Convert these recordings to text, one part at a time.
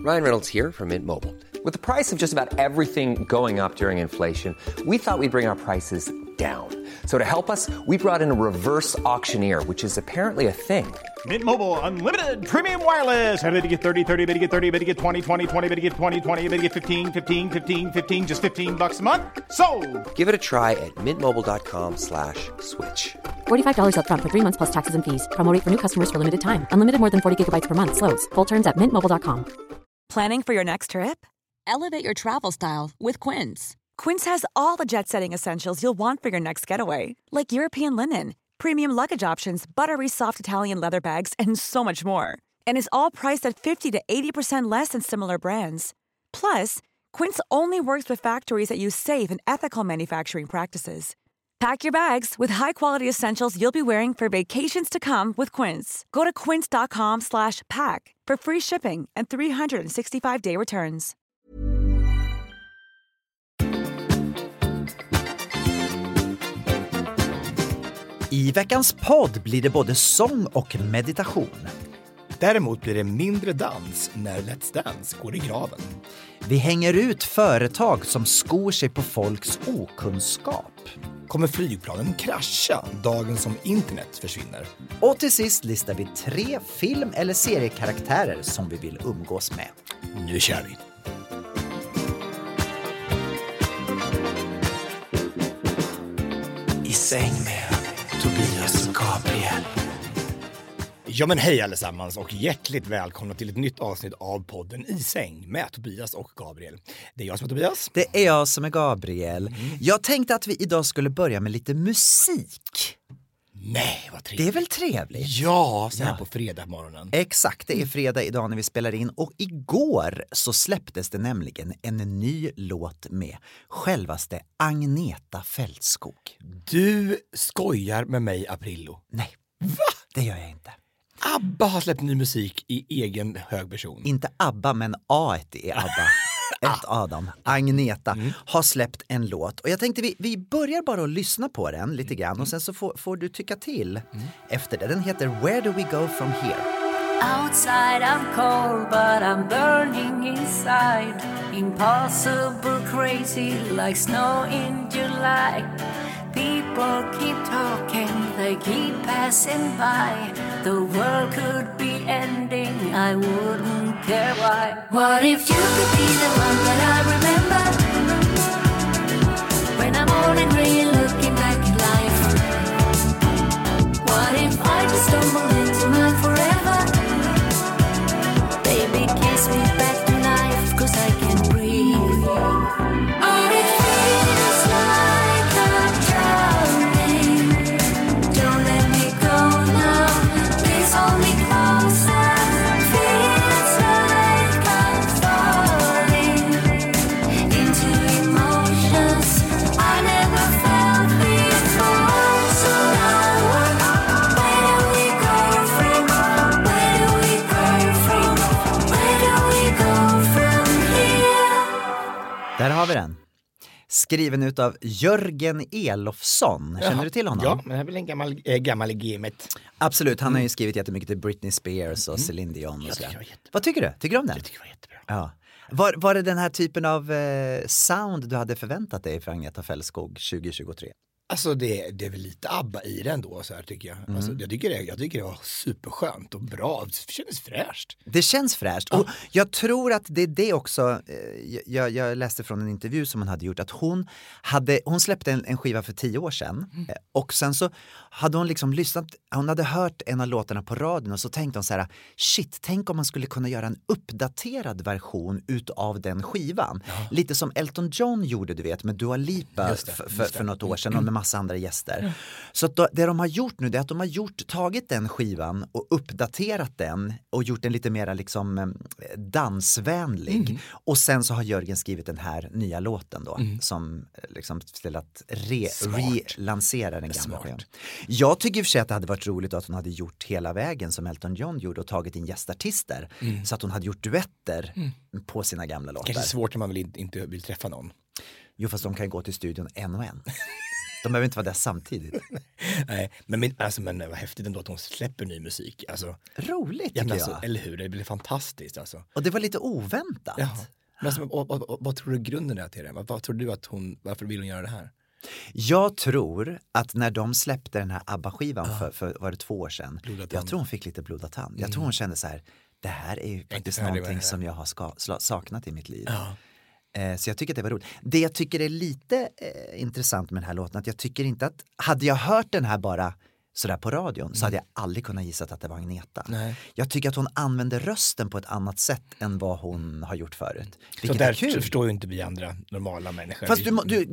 Ryan Reynolds here from Mint Mobile. With the price of just about everything going up during inflation, we thought we'd bring our prices down. So to help us, we brought in a reverse auctioneer, which is apparently a thing. Mint Mobile Unlimited Premium Wireless. How to get 30, 30, bit to get 30, bit to get 20, 20, 20, bit to get 20, 20, bit to get 15, 15, 15, 15, just $15 a month? Sold! Give it a try at mintmobile.com/switch. $45 up front for 3 months plus taxes and fees. Promo rate for new customers for limited time. Unlimited more than 40 gigabytes per month. Slows full terms at mintmobile.com. Planning for your next trip? Elevate your travel style with Quince. Quince has all the jet-setting essentials you'll want for your next getaway, like European linen, premium luggage options, buttery soft Italian leather bags, and so much more. And is all priced at 50 to 80% less than similar brands. Plus, Quince only works with factories that use safe and ethical manufacturing practices. Pack your bags with high-quality essentials you'll be wearing for vacations to come with Quince. Go to quince.com/pack for free shipping and 365-day returns. I veckans podd blir det både sång och meditation. Däremot blir det mindre dans när Let's Dance går i graven. Vi hänger ut företag som skor sig på folks okunskap. Kommer flygplanen krascha dagen som internet försvinner? Och till sist listar vi 3 film- eller seriekaraktärer som vi vill umgås med. Nu kör vi! I säng med Tobias och Gabriel. Ja men hej allesammans och hjärtligt välkomna till ett nytt avsnitt av podden I säng med Tobias och Gabriel. Det är jag som är Tobias. Det är jag som är Gabriel. Jag tänkte att vi idag skulle börja med lite musik. Nej, vad trevligt. Det är väl trevligt? Ja, så här på fredag morgonen. Exakt, det är fredag idag när vi spelar in. Och igår så släpptes det nämligen en ny låt med självaste Agneta Fältskog. Du skojar med mig, Aprillo. Nej, va? Det gör jag inte. ABBA har släppt ny musik i egen hög version. Inte ABBA, men A1 är ABBA. Ett Adam, Agneta, har släppt en låt. Och jag tänkte vi börjar bara att lyssna på den lite grann. Och sen så får du tycka till efter det. Den heter Where Do We Go From Here? Outside I'm cold but I'm burning inside. Impossible crazy like snow in July. People keep talking, they keep passing by. The world could be ending, I wouldn't care why. What if you could be the one that I remember? When I'm old and grey and looking back at life. What if I just stumble into my forever? Baby, kiss me back to life, 'cause I can't breathe. Oh, it feels like I'm drowning. Don't let me go now, please hold me closer. Feels like I'm falling into emotions I never felt before. So now where do we go from? Where do we go from? Where do we go from here? Där har vi den. Skriven utav Jörgen Elofsson. Känner du till honom? Ja, men det är väl en gammal i gamet. Absolut, han har ju skrivit jättemycket till Britney Spears och Celine Dion och sådär. Vad tycker du? Tycker du om den? Jag tycker det var jättebra. Ja. Var det den här typen av sound du hade förväntat dig för Agneta Fältskog 2023? Alltså det är väl lite ABBA i den då så här tycker jag. Alltså, jag tycker det var superskönt och bra. Det känns fräscht. Det känns fräscht. Och jag tror att det är det också. Jag läste från en intervju som hon hade gjort att hon släppte en skiva för 10 år sedan. Och sen så hade hon liksom lyssnat. Hon hade hört en av låtarna på radion och så tänkte hon så här: shit, tänk om man skulle kunna göra en uppdaterad version utav den skivan. Lite som Elton John gjorde, du vet, med Dua Lipa för något år sedan och med massa andra gäster. Så att det de har gjort nu är att de har tagit den skivan och uppdaterat den och gjort den lite mer liksom dansvänlig. Och sen så har Jörgen skrivit den här nya låten då som liksom till att relansera den gamla skivan. Jag tycker i och för sig att det hade varit roligt att hon hade gjort hela vägen som Elton John gjorde och tagit in gästartister så att hon hade gjort duetter på sina gamla låtar. Kanske svårt när man inte vill träffa någon. Jo, fast de kan gå till studion en och en. De behöver inte vara där samtidigt. Nej, men vad häftigt ändå att hon släpper ny musik. Alltså, Roligt tycker jag. Eller hur, det blir fantastiskt alltså. Och det var lite oväntat. Ja. Men alltså, vad tror du grunden är till det? Vad tror du att varför vill hon göra det här? Jag tror att när de släppte den här ABBA-skivan för var det 2 år sedan, jag tror hon fick lite blodad tand. Jag tror hon kände så här, det här är ju faktiskt någonting som jag har saknat i mitt liv. Ja. Så jag tycker att det var roligt. Det jag tycker är lite intressant med den här låten, att jag tycker inte att, hade jag hört den här bara sådär på radion så hade jag aldrig kunnat gissa att det var Agneta. Nej. Jag tycker att hon använder rösten på ett annat sätt än vad hon har gjort förut. Så där förstår ju inte vi andra normala människor. Fast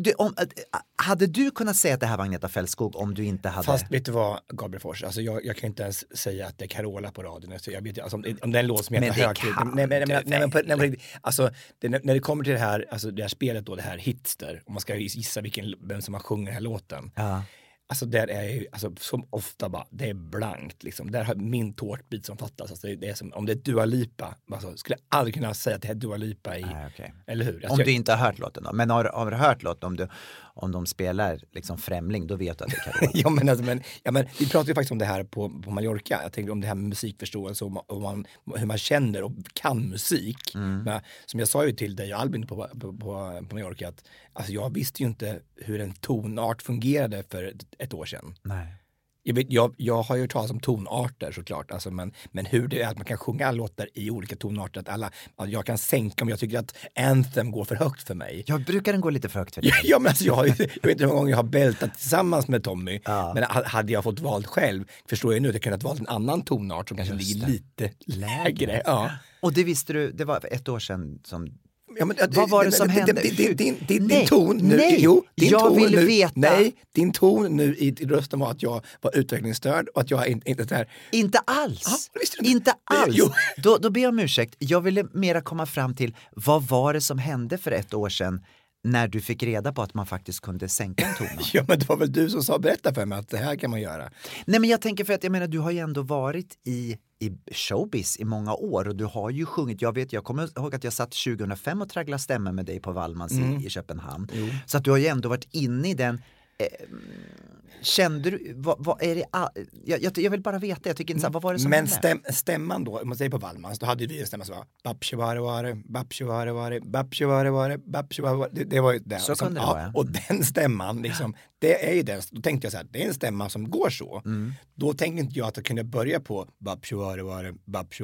hade du kunnat säga att det här var Agneta Fältskog om du inte hade... Fast vet du vad, Gabriel Fors, alltså jag kan inte ens säga att det är Carola på radion. Alltså, jag vet, alltså, om det är en låt som heter Högkul. Alltså, när det kommer till det här spelet då, det här Hitster, om man ska gissa vem som har sjungit den här låten. Ja. Alltså där är ju, alltså som ofta bara, det är blankt liksom. Där har min tårtbit som fattas. Alltså det är som, om det är Dua Lipa, alltså, skulle jag aldrig kunna säga att det är Dua Lipa i, eller hur? Alltså, om du inte har hört låten då, men har du hört låten, om de spelar liksom Främling, då vet du att det är Carola. men vi pratade ju faktiskt om det här på Mallorca. Jag tänkte om det här med musikförståelse och hur man känner och kan musik. Men, som jag sa ju till dig och Albin på Mallorca, att alltså, jag visste ju inte hur en tonart fungerade för ett år sedan. Nej. Jag har ju hört talas om tonarter såklart, alltså, men hur det är att man kan sjunga låtar i olika tonarter, att jag kan sänka om jag tycker att Anthem går för högt för mig. Jag brukar den gå lite för högt för dig. Ja, men alltså, jag vet inte hur många gånger jag har bältat tillsammans med Tommy, men hade jag fått valt själv, förstår jag nu att jag kunnat valt en annan tonart som kanske ligger lite lägre. Ja. Och det visste du, det var 1 år sedan som... Ja, men, vad var det som hände? Din ton nu, jag vill veta. Nej, din ton nu i rösten var att jag var utvecklingsstörd och att jag inte där. Inte alls. Ja, inte alls. Jo. Då ber jag om ursäkt. Jag ville mera komma fram till, vad var det som hände för 1 år sedan när du fick reda på att man faktiskt kunde sänka en ton? Ja, men det var väl du som berättade för mig att det här kan man göra. Nej, men jag tänker för att jag menar, du har ju ändå varit i showbiz i många år och du har ju sjungit, jag kommer ihåg att jag satt 2005 och tragglade stämmer med dig på Wallmans i Köpenhamn. Jo. Så att du har ju ändå varit inne i den. Kände du, vad är det, jag vill bara veta, jag tycker inte så, vad var det som hände? Men stämman då, om man säger på Wallmans, då hade vi en stämma som var babshivarevare. Det var ju det. Så kunde det vara. Och den stämman, liksom, det är ju den, då tänkte jag så här, det är en stämma som går så. Då tänkte inte jag att jag kunde börja på babshivarevare.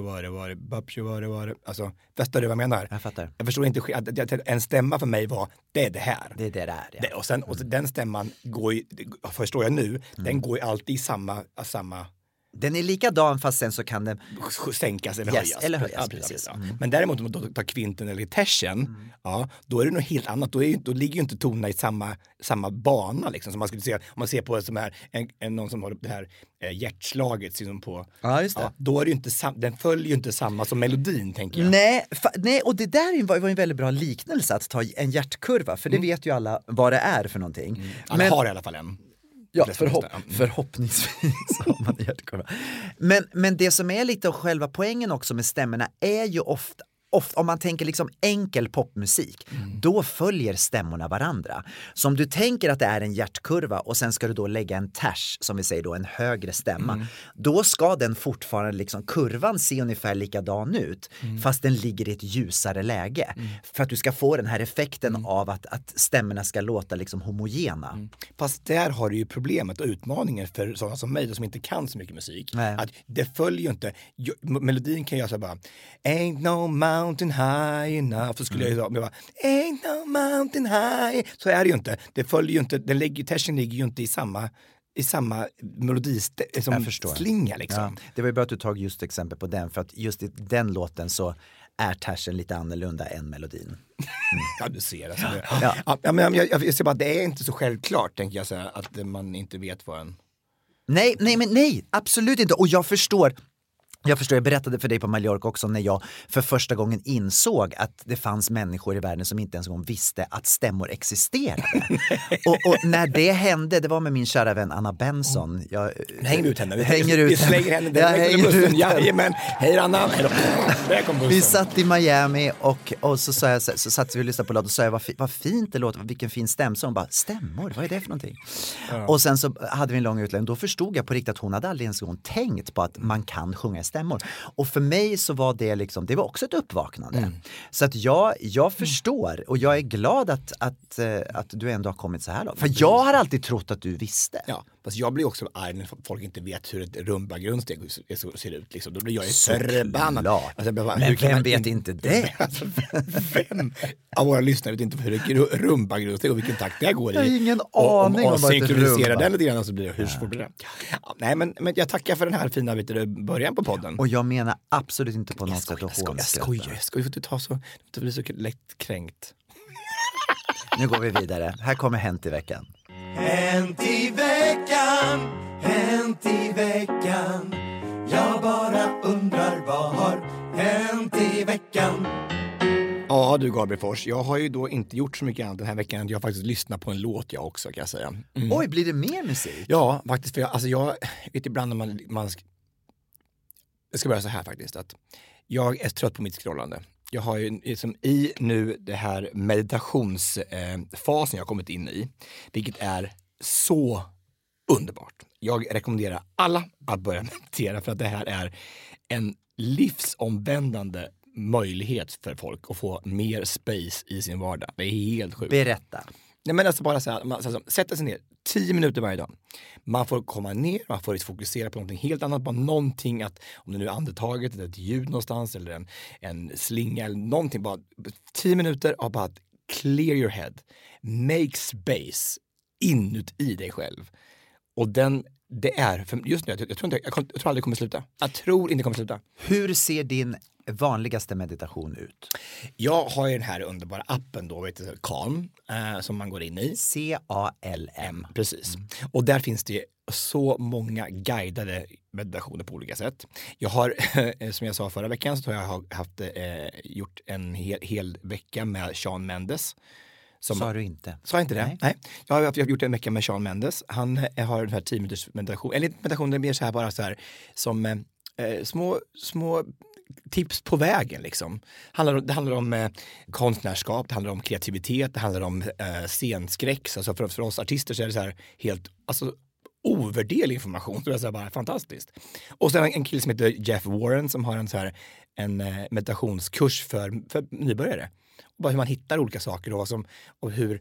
Alltså, förstår du vad jag menar? Jag fattar. Jag förstår inte, att en stämma för mig var, det är det här. Det är det där, ja. Och sen den stämman går ju, förstår jag nu, den går ju alltid i samma. Den är likadan fast sen så kan den sänkas eller höjas. Eller höjas, ja, precis. Men däremot om man tar kvinten eller tersen, då är det något helt annat. Då ligger ju inte tonerna i samma bana liksom, som man skulle se om man ser på som här någon som har det här hjärtslaget liksom på. Ja, just det. Ja, då är det ju inte den följer ju inte samma som melodin, tänker jag. Nej, och det där var en väldigt bra liknelse att ta en hjärtkurva, för det vet ju alla vad det är för någonting. Alla har i alla fall en. Ja, förhoppningsvis har man hjärtkurva. Men det som är lite av själva poängen också med stämmorna är ju ofta om man tänker liksom enkel popmusik, då följer stämmorna varandra. Så om du tänker att det är en hjärtkurva och sen ska du då lägga en ters, som vi säger då, en högre stämma, då ska den fortfarande liksom, kurvan se ungefär likadan ut, fast den ligger i ett ljusare läge. För att du ska få den här effekten av att stämmorna ska låta liksom homogena. Fast där har du ju problemet och utmaningen för sådana som mig som inte kan så mycket musik. Nej. Att det följer ju inte, melodin kan jag säga bara, ain't no mountain high enough, så skulle jag bara, ain't no mountain high, så är det ju inte. Det följer ju inte, tersen ligger ju inte i samma melodi som slinga liksom. Ja, det var ju bra att du tog just exempel på den, för att just i den låten så är tersen lite annorlunda än melodin. Ja, du ser alltså. Men jag ser bara, det är inte så självklart, tänker jag, så här, att man inte vet vad en... Nej, absolut inte. Och jag förstår Jag förstår, jag berättade för dig på Mallorca också när jag för första gången insåg att det fanns människor i världen som inte ens en gång visste att stämmor existerade. och när det hände, det var med min kära vän Anna Benson. Jag hänger ut henne. Vi slänger henne direkt under bussen. Jajamän. Hej Anna. Vi satt i Miami och så sa jag, så satt vi och lyssnade på låt och sa jag, vad fint det låter, vilken fin stäm. Så hon bara, stämmor, vad är det för någonting? Ja. Och sen så hade vi en lång utläggning. Då förstod jag på riktigt att hon hade aldrig ens tänkt på att man kan sjunga stämmor. Och för mig så var det liksom, det var också ett uppvaknande. Så att jag förstår och jag är glad att du ändå har kommit så här långt. För jag har alltid trott att du visste. Ja, fast jag blir också arg när folk inte vet hur ett rumba-grundsteg ser ut. Liksom. Då blir jag ju förbannad. Alltså, men vem vet inte det? Alltså, vem av våra lyssnare vet inte hur ett rumba-grundsteg och vilken takt det går i? Jag har ingen aning om vad ett rumba. Den lite grann så blir det hur svårt blir det. Ja, nej, men jag tackar för den här fina början på podden. Och jag menar absolut inte på något sätt att jag skojar. Du tar så, du blir så lätt kränkt. Nu går vi vidare. Här kommer Hänt i veckan. Hänt i veckan, hänt i veckan. Jag bara undrar vad har hänt i veckan. Ja du Gabriel Fors, jag har ju då inte gjort så mycket annat den här veckan. Jag har faktiskt lyssnat på en låt jag också kan jag säga. Oj, blir det mer musik? Ja, faktiskt. För jag vet ibland när man jag ska börja så här faktiskt. Att jag är trött på mitt scrollande. Jag har ju liksom i nu det här meditationsfasen jag har kommit in i. Vilket är så underbart. Jag rekommenderar alla att börja meditera för att det här är en livsomvändande möjlighet för folk att få mer space i sin vardag. Det är helt sjukt. Berätta. Nej, men alltså bara så här, man sätter sig ner 10 minuter varje dag. Man får komma ner, man får fokusera på någonting helt annat. Bara någonting att, om det nu är andetaget eller ett ljud någonstans eller en slinga eller någonting. Bara 10 minuter av bara att clear your head. Make space inuti dig själv. Och det är, för just nu, jag tror aldrig det kommer sluta. Jag tror inte det kommer sluta. Hur ser din vanligaste meditation ut? Jag har ju den här underbara appen då, vet du, Calm, som man går in i. CALM. Precis. Och där finns det så många guidade meditationer på olika sätt. Jag har, som jag sa förra veckan, så har jag gjort en hel vecka med Shawn Mendes. Sa du inte? Sa jag inte det? Nej. Jag har gjort en vecka med Shawn Mendes. Han har den här 10 minuters meditation. Eller meditation, det är mer så här bara så här som små tips på vägen liksom. Det handlar om konstnärskap, det handlar om kreativitet, det handlar om scenskräck. Alltså för oss artister så är det så här helt ovärderlig information. Så det är så här bara fantastiskt. Och sen en kille som heter Jeff Warren som har en meditationskurs för nybörjare. Bara hur man hittar olika saker och hur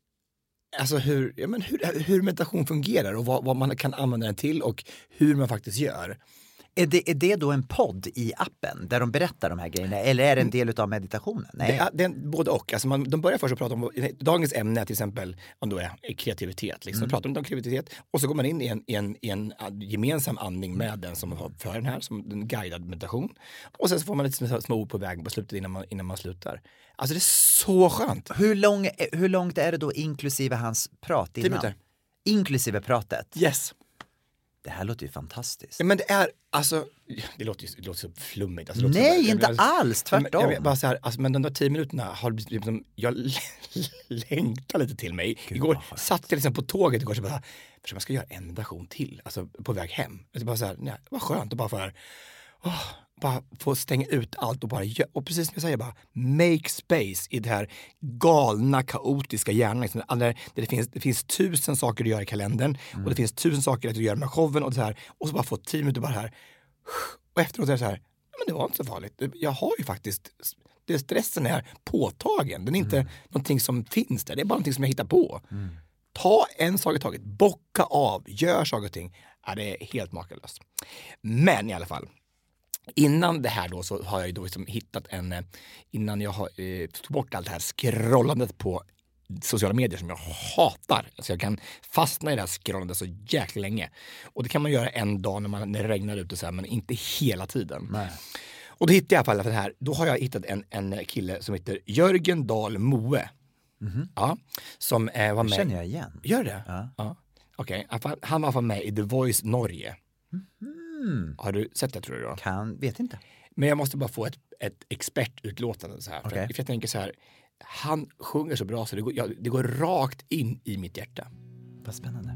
meditation fungerar och vad man kan använda den till och hur man faktiskt gör. Är det då en podd i appen där de berättar de här grejerna eller är det en del av meditationen? Nej. Det är både och. Alltså de börjar först att prata om dagens ämne till exempel om då är kreativitet. Liksom. Så pratar de om kreativitet och så går man in i en gemensam andning med den som har för den här som en guidad meditation. Och sen så får man lite små ord på vägen på slutet innan man slutar. Alltså det är så skönt. Hur långt är det då inklusive hans prat innan? 10 minuter. Inklusive pratet? Yes. Det här låter ju fantastiskt. Ja, men det är, alltså, det låter så flummigt. Alltså, nej, inte alls, tvärtom. Jag bara så här, alltså, men de där 10 minuterna har liksom, jag längtar lite till mig. Gud, igår satt jag liksom på tåget igår så bara, för man ska göra en meditation till, alltså på väg hem. Det bara så här, nej, vad skönt att bara få stänga ut allt och bara och precis som jag säger bara make space i det här galna, kaotiska hjärnan liksom, där det finns 1000 saker att göra i kalendern och det finns 1000 saker att göra med showen och så här och så bara få 10 minuter bara här och efteråt är det så här, men det var inte så farligt. Jag har ju faktiskt, stressen är påtagen. Den är inte någonting som finns där. Det är bara någonting som jag hittar på. Ta en sak i taget, bocka av, gör saker och ting. Ja, det är helt makalöst. Men i alla fall innan det här då så har jag ju då liksom hittat innan jag har tog bort allt det här scrollandet på sociala medier som jag hatar. Alltså jag kan fastna i det här scrollandet så jäkla länge. Och det kan man göra en dag när det regnar ute så här, men inte hela tiden. Nej. Och då hittade jag i alla fall det här. Då har jag hittat en kille som heter Jörgen Dahl Moe. Mm-hmm. Ja, som var med. Känner jag igen. Gör det? Ja. Okej. Han var med i The Voice Norge. Har du sett det, tror du då? Vet inte. Men jag måste bara få ett expertutlåtande så här. Okej. För jag tänker så här, han sjunger så bra så det går rakt in i mitt hjärta. Vad spännande.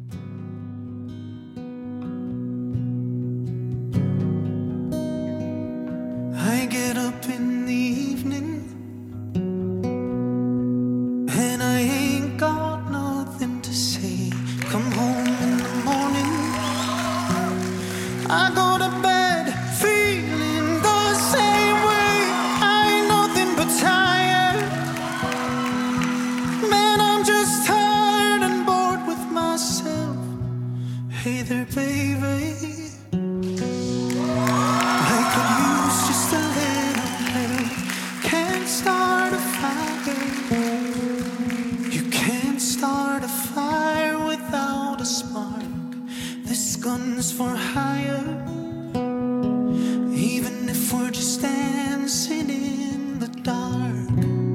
I get up in the evening and I ain't got nothing to say. Come home in the morning, I go to bed feeling the same way. I ain't nothing but tired. Man, I'm just tired and bored with myself. Hey there, baby. I could use just a little help. Can't start a fire. You can't start a fire without a spark. This gun's for hire. Even if we're just dancing in the dark.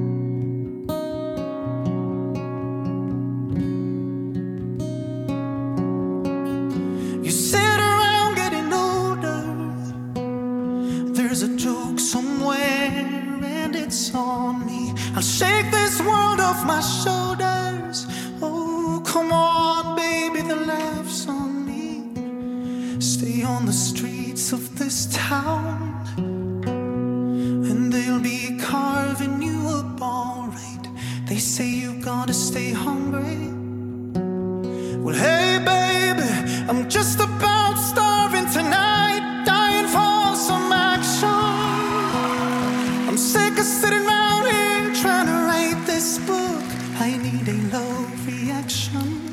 You sit around getting older. There's a joke somewhere and it's on me. I'll shake this world off my shoulders. Oh, come on, baby, the laugh's on me. Stay on the streets of this town and they'll be carving you up all right. They say you gotta stay hungry. Well, hey, baby, I'm just about starving tonight, dying for some action. I'm sick of sitting around here trying to write this book. I need a love reaction.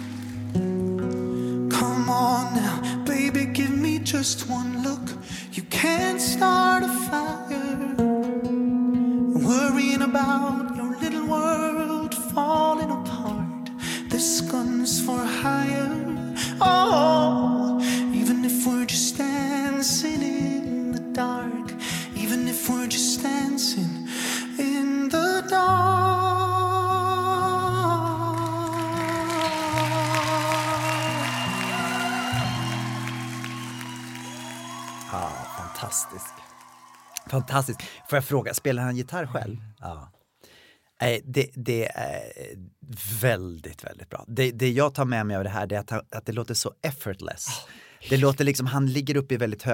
Come on now, baby, give me just one look. You can't start a fire, worrying about your little world falling apart. This gun's for hire. Oh, even if we're just dancing in the dark, even if we're just dancing in the dark. Fantastisk. Fantastisk. Får jag fråga, spelar han gitarr själv? Ja. Det är väldigt, väldigt bra. Det jag tar med mig av det här är att det låter så effortless. Det låter liksom, han ligger uppe i väldigt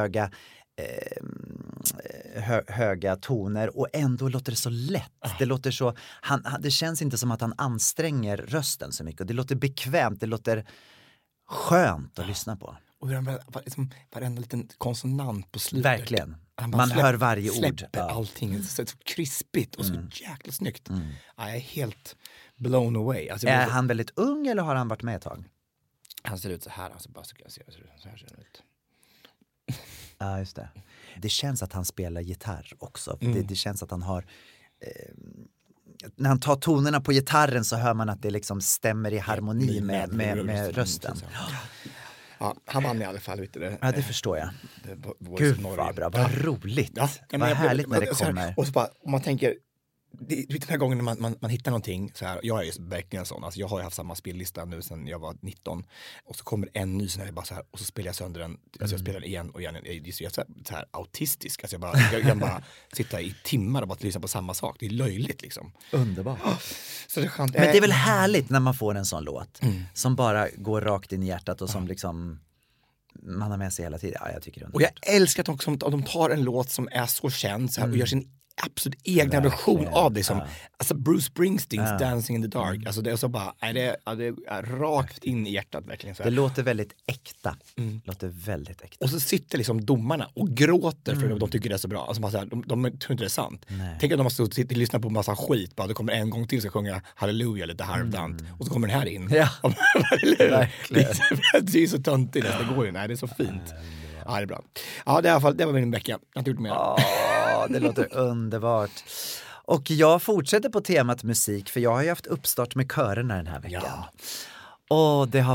höga toner och ändå låter det så lätt. Det låter så, det känns inte som att han anstränger rösten så mycket. Det låter bekvämt, det låter skönt att lyssna på. Och liksom, varenda liten konsonant på slutet. Verkligen. Man hör varje ord. Släpper allting. Så krispigt och så jäkla snyggt. Jag är helt blown away. Alltså, är han väldigt ung eller har han varit med ett tag? Han ser ut så här. Alltså, bara så jag ser så här ser det ut. Ja, just det. Det känns att han spelar gitarr också. Det känns att han har... när han tar tonerna på gitarren så hör man att det liksom stämmer i harmoni med rösten. Ja, han vann i alla fall, vet du det. Ja, det förstår jag. Gud vad bra, vad roligt. Ja, vad härligt när det kommer. Och så bara, om man tänker, den här gången när man hittar någonting så här, jag är ju verkligen sån, alltså jag har ju haft samma spellista nu sedan jag var 19 och så kommer en ny sån här, bara så här och så spelar jag sönder den, alltså jag spelar den igen och igen, jag är så här autistisk, alltså jag kan bara sitta i timmar och bara lyssna på samma sak, det är löjligt liksom. Underbart. Så det är skönt. Men det är väl härligt när man får en sån låt som bara går rakt in i hjärtat och som liksom man har med sig hela tiden. Ja, jag tycker det. Och jag älskar att de tar en låt som är så känd så här, och gör sin absolut egna version av det som alltså Bruce Springsteens Dancing in the Dark. Alltså det är så bara, det är rakt in i hjärtat verkligen. Så här. Det låter väldigt äkta. Låter väldigt äkta. Och så sitter liksom domarna och gråter för att de tycker det är så bra. Alltså bara så här, de tror inte det är sant. Nej. Tänk att de måste sitta och lyssna på massa skit. Bara det kommer en gång till så sjunga Halleluja lite halvdant. Och så kommer den här in. Ja. Det är så töntigt. Det går ju. Nej, det är så fint. Ja, det är bra. Ja, det var min vecka. Jag har inte gjort mer. Det låter underbart. Och jag fortsätter på temat musik, för jag har ju haft uppstart med körerna den här veckan. Ja. Och det har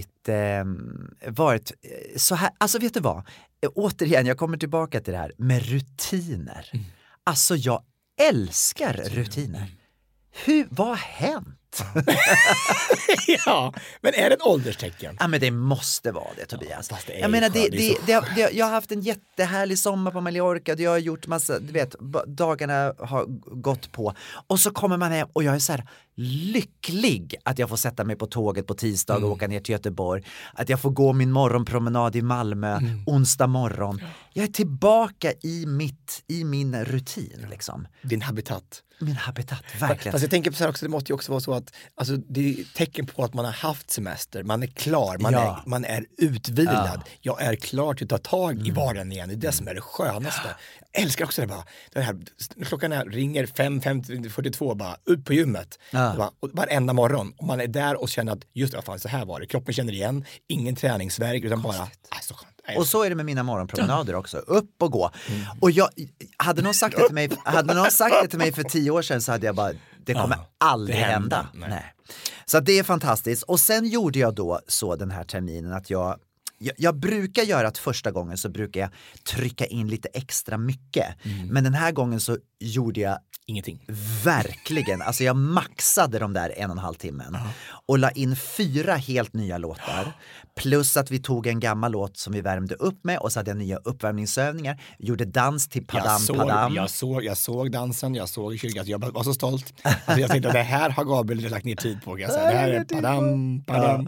varit så här, alltså vet du vad? Återigen, jag kommer tillbaka till det här med rutiner. Alltså jag älskar rutiner. Vad har hänt? lätt. Ja, men är det ett ålderstecken? Ja, men det måste vara det, Tobias. fast det är jag ju menar, skönt, jag har haft en jättehärlig sommar på Mallorca. Jag har gjort massa, du vet, dagarna har gått på. Och så kommer man hem och jag är så här lycklig att jag får sätta mig på tåget på tisdag och åka ner till Göteborg. Att jag får gå min morgonpromenad i Malmö onsdag morgon. Jag är tillbaka i min rutin liksom. Din habitat. Min habitat, verkligen. Fast jag tänker på så här också, det måste ju också vara så att alltså, det är tecken på att man har haft semester, man är klar, man är utvilad. Jag är klar till att ta tag i vardagen igen, det är det som är det skönaste. Jag älskar också det här klockan ringer 5:42 bara ut på gymmet. Och varenda morgon, och man är där och känner att just det, fan, så här var det, kroppen känner igen, ingen träningsvärk utan bara, så skönt. Och så är det med mina morgonpromenader också, upp och gå. Och hade någon sagt det till mig för 10 år sedan så hade jag bara, det kommer aldrig hända. Nej. Så det är fantastiskt. Och sen gjorde jag då så den här terminen att jag brukar göra att första gången så brukar jag trycka in lite extra mycket. Men den här gången så gjorde jag ingenting. Verkligen. Alltså jag maxade de där 1,5 timmen. Och la in 4 helt nya låtar. Plus att vi tog en gammal låt som vi värmde upp med. Och så hade jag nya uppvärmningsövningar. Gjorde dans till Padam Padam. Jag såg dansen, jag såg kyrkan. Jag var så stolt. Alltså jag tänkte att det här har Gabriel lagt ner tid på. Det här är Padam Padam.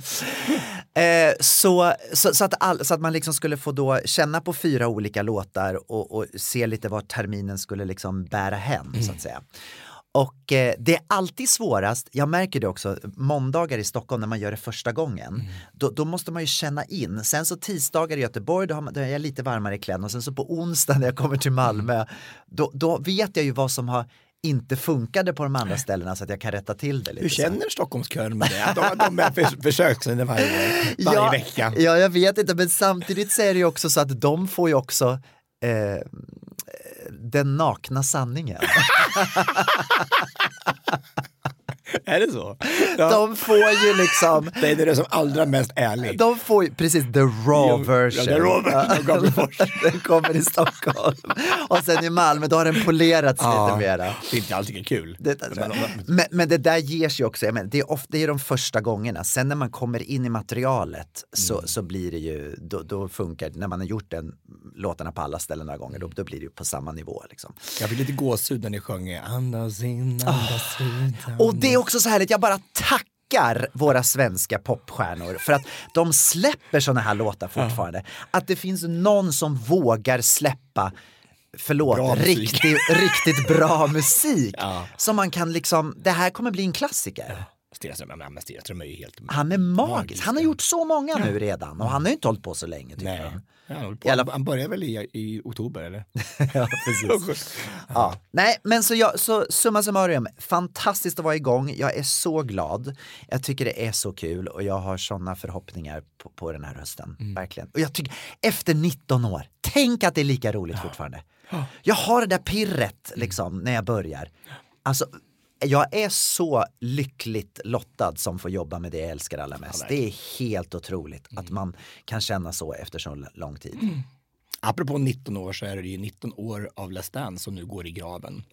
Så att man liksom skulle få då känna på 4 olika låtar och se lite var terminen skulle liksom bära hem så att säga. Och det är alltid svårast, jag märker det också, måndagar i Stockholm när man gör det första gången, då måste man ju känna in. Sen så tisdagar i Göteborg, då är jag lite varmare i kläderna, och sen så på onsdag när jag kommer till Malmö, då vet jag ju vad som har inte funkade på de andra ställena så att jag kan rätta till det lite. Hur känner Stockholmskören med det? De är försöksledare varje vecka. Ja, jag vet inte, men samtidigt så är det ju också så att de får ju också den nakna sanningen. Är det så? Ja. De får ju liksom... Det är det som allra mest ärligt. De får ju, precis, the raw version. Ja, the raw version. Den kommer i Stockholm. Och sen i Malmö, då har den polerats lite mera. Det är inte alltid kul. Men det där ger sig också, jag menar, det är de första gångerna. Sen när man kommer in i materialet så blir det ju, då funkar det. När man har gjort den låtarna på alla ställen några gånger, då blir det ju på samma nivå. Liksom. Jag fick lite gåshud när ni sjöng andas in, andas ut. Och det är också så härligt, jag bara tackar våra svenska popstjärnor för att de släpper såna här låtar fortfarande. Att det finns någon som vågar släppa riktigt bra musik. Som man kan liksom, det här kommer bli en klassiker. Stenström är ju helt han är magisk. Han har gjort så många nu redan och han har ju inte hållit på så länge. Nej. Han börjar väl i oktober eller? Ja, precis. Ja. Nej, men så summa summarum, fantastiskt att vara igång. Jag är så glad. Jag tycker det är så kul och jag har såna förhoppningar på den här hösten. Verkligen. Och jag tycker, efter 19 år, tänk att det är lika roligt fortfarande. Jag har det där pirret liksom när jag börjar. Alltså, jag är så lyckligt lottad som får jobba med det jag älskar allra mest. Det är helt otroligt att man kan känna så efter så lång tid. Apropå 19 år så är det ju 19 år av Let's Dance som nu går i graven.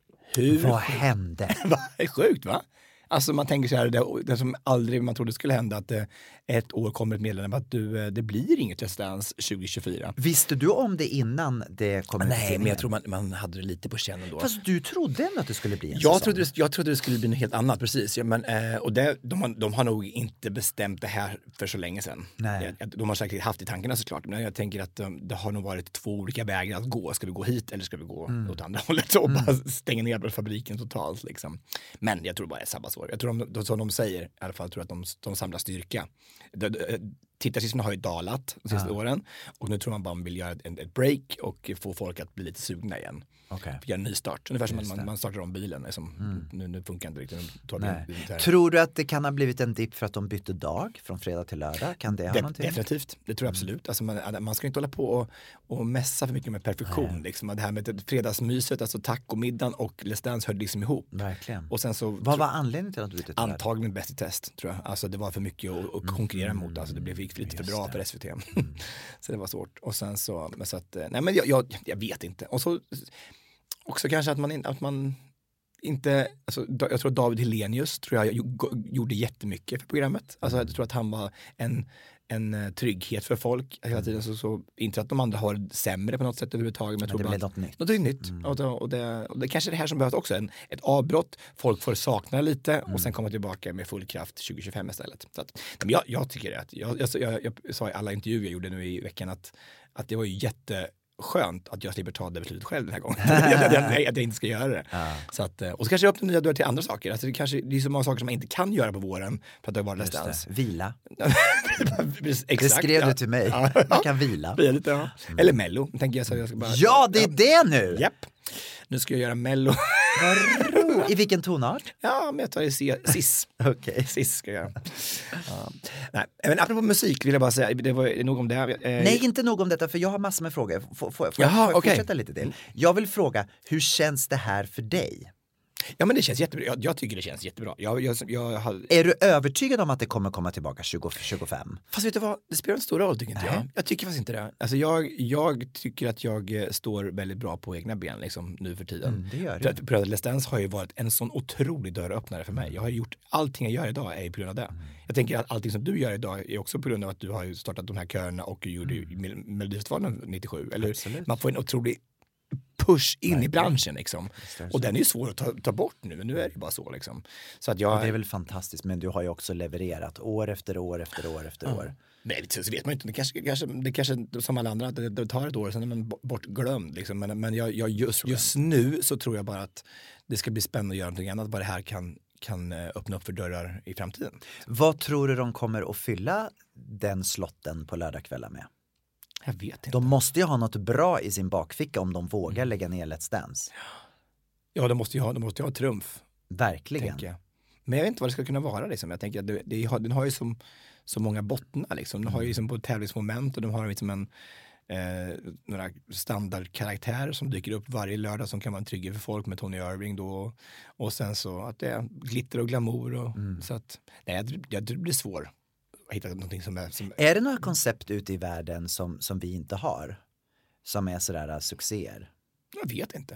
Vad hände? Det är sjukt, va? Alltså man tänker så här, det som aldrig man trodde skulle hända, att ett år kommer ett meddelande att det blir inget Let's Dance 2024. Visste du om det innan det kom ut? Nej, men jag tror man hade det lite på känn ändå. Fast du trodde ändå att det skulle bli en jag trodde det skulle bli något helt annat, precis. Ja, men, och de har nog inte bestämt det här för så länge sedan. Nej. De har säkert haft i tankarna såklart, men jag tänker att det har nog varit 2 olika vägar att gå. Ska vi gå hit eller ska vi gå åt andra hållet och bara stänga ner fabriken totalt liksom. Men jag tror bara det är sabbatsår. Jag tror som de säger, i alla fall tror jag att de samlar styrka. Tittarsiffrorna har ju dalat de sista åren och nu tror man bara vill göra ett break och få folk att bli lite sugna igen. Okay. Göra en ny start. Ungefär som man startar om bilen. Liksom. Nu funkar inte riktigt. Tror du att det kan ha blivit en dipp för att de bytte dag från fredag till lördag? Kan det ha någonting? Definitivt, det tror jag absolut. Alltså man ska inte hålla på och mässa för mycket med perfektion. Liksom. Det här med fredagsmyset, alltså tacomiddagen och Let's Dance hörde liksom ihop. Verkligen. Och sen så, vad var anledningen till att du bytte till lördag? Antagligen Bäst i test, tror jag. Alltså det var för mycket att konkurrera mot. Alltså det blev lite för bra för SVT. Så det var svårt. Och sen så, nej men jag vet inte. Och så också kanske att man inte, alltså, jag tror att David Hellenius gjorde jättemycket för programmet. Alltså jag tror att han var en trygghet för folk hela tiden. Så inte att de andra har det sämre på något sätt överhuvudtaget. Men jag tror det blir något nytt. Något nytt. Och det kanske är det här som behövs också. Ett avbrott, folk får sakna lite och sen komma tillbaka med full kraft 2025 istället. Så att, men jag tycker det. Jag sa i alla intervjuer jag gjorde nu i veckan att det var ju jätteskönt att jag slipper ta det beslutet själv den här gången. att jag inte ska göra det. Så att, och så kanske det öppnar nya dörrar till andra saker. Alltså det är så många saker som man inte kan göra på våren för att det har varit nästans. Vila. Exakt, det skrev du till mig. Man kan vila. Eller Mello, tänker jag. Så jag ska bara, ja, det är det nu! Japp. Nu ska jag göra Mello. I vilken tonart? Ja, men jag tar det sis. Okej. Sis ska jag göra. Nej, men apropå musik vill jag bara säga, det var nog om det. Nej, inte nog om detta, för jag har massor med frågor. Får jag fortsätta lite till? Jag vill fråga, hur känns det här för dig? Ja, men det känns jättebra. Jag tycker det känns jättebra. Är du övertygad om att det kommer komma tillbaka 2025? Fast vet du vad, det spelar en stor roll tycker inte jag. Jag tycker faktiskt inte det. Alltså jag tycker att jag står väldigt bra på egna ben liksom, nu för tiden. Det gör du. Bröder Let's Dance har ju varit en sån otrolig dörröppnare för mig. Jag har gjort allting jag gör idag är på grund av det. Jag tänker att allting som du gör idag är också på grund av att du har startat de här körerna och gjorde Melodifestivalen 97. Eller absolut. Man får en otrolig push in i branschen liksom. Och den är ju svår att ta bort nu, men nu är det bara så liksom. Så att det är väl fantastiskt, men du har ju också levererat år efter år efter år efter år. Nej, så vet man inte. Det kanske som alla andra, det tar ett år, sen är man bortglömd liksom. Men just nu så tror jag bara att det ska bli spännande att göra någonting annat, vad det här kan öppna upp för dörrar i framtiden. Vad tror du de kommer att fylla den slotten på lördagskvällar med? Jag vet inte. De måste ju ha något bra i sin bakficka om de vågar lägga ner Let's Dance. Ja, de måste ju ha trumf. Verkligen. Men jag vet inte vad det ska kunna vara liksom. Jag tänker att den har ju så många bottnar liksom. Den har ju liksom på tävlingsmoment och de har liksom några standardkaraktärer som dyker upp varje lördag som kan vara en trygghet för folk med Tony Irving då. Och sen så att det är glitter och glamour och så att det blir svårt. Hitta någonting som är det några koncept ute i världen som vi inte har? Som är sådär succéer? Jag vet inte.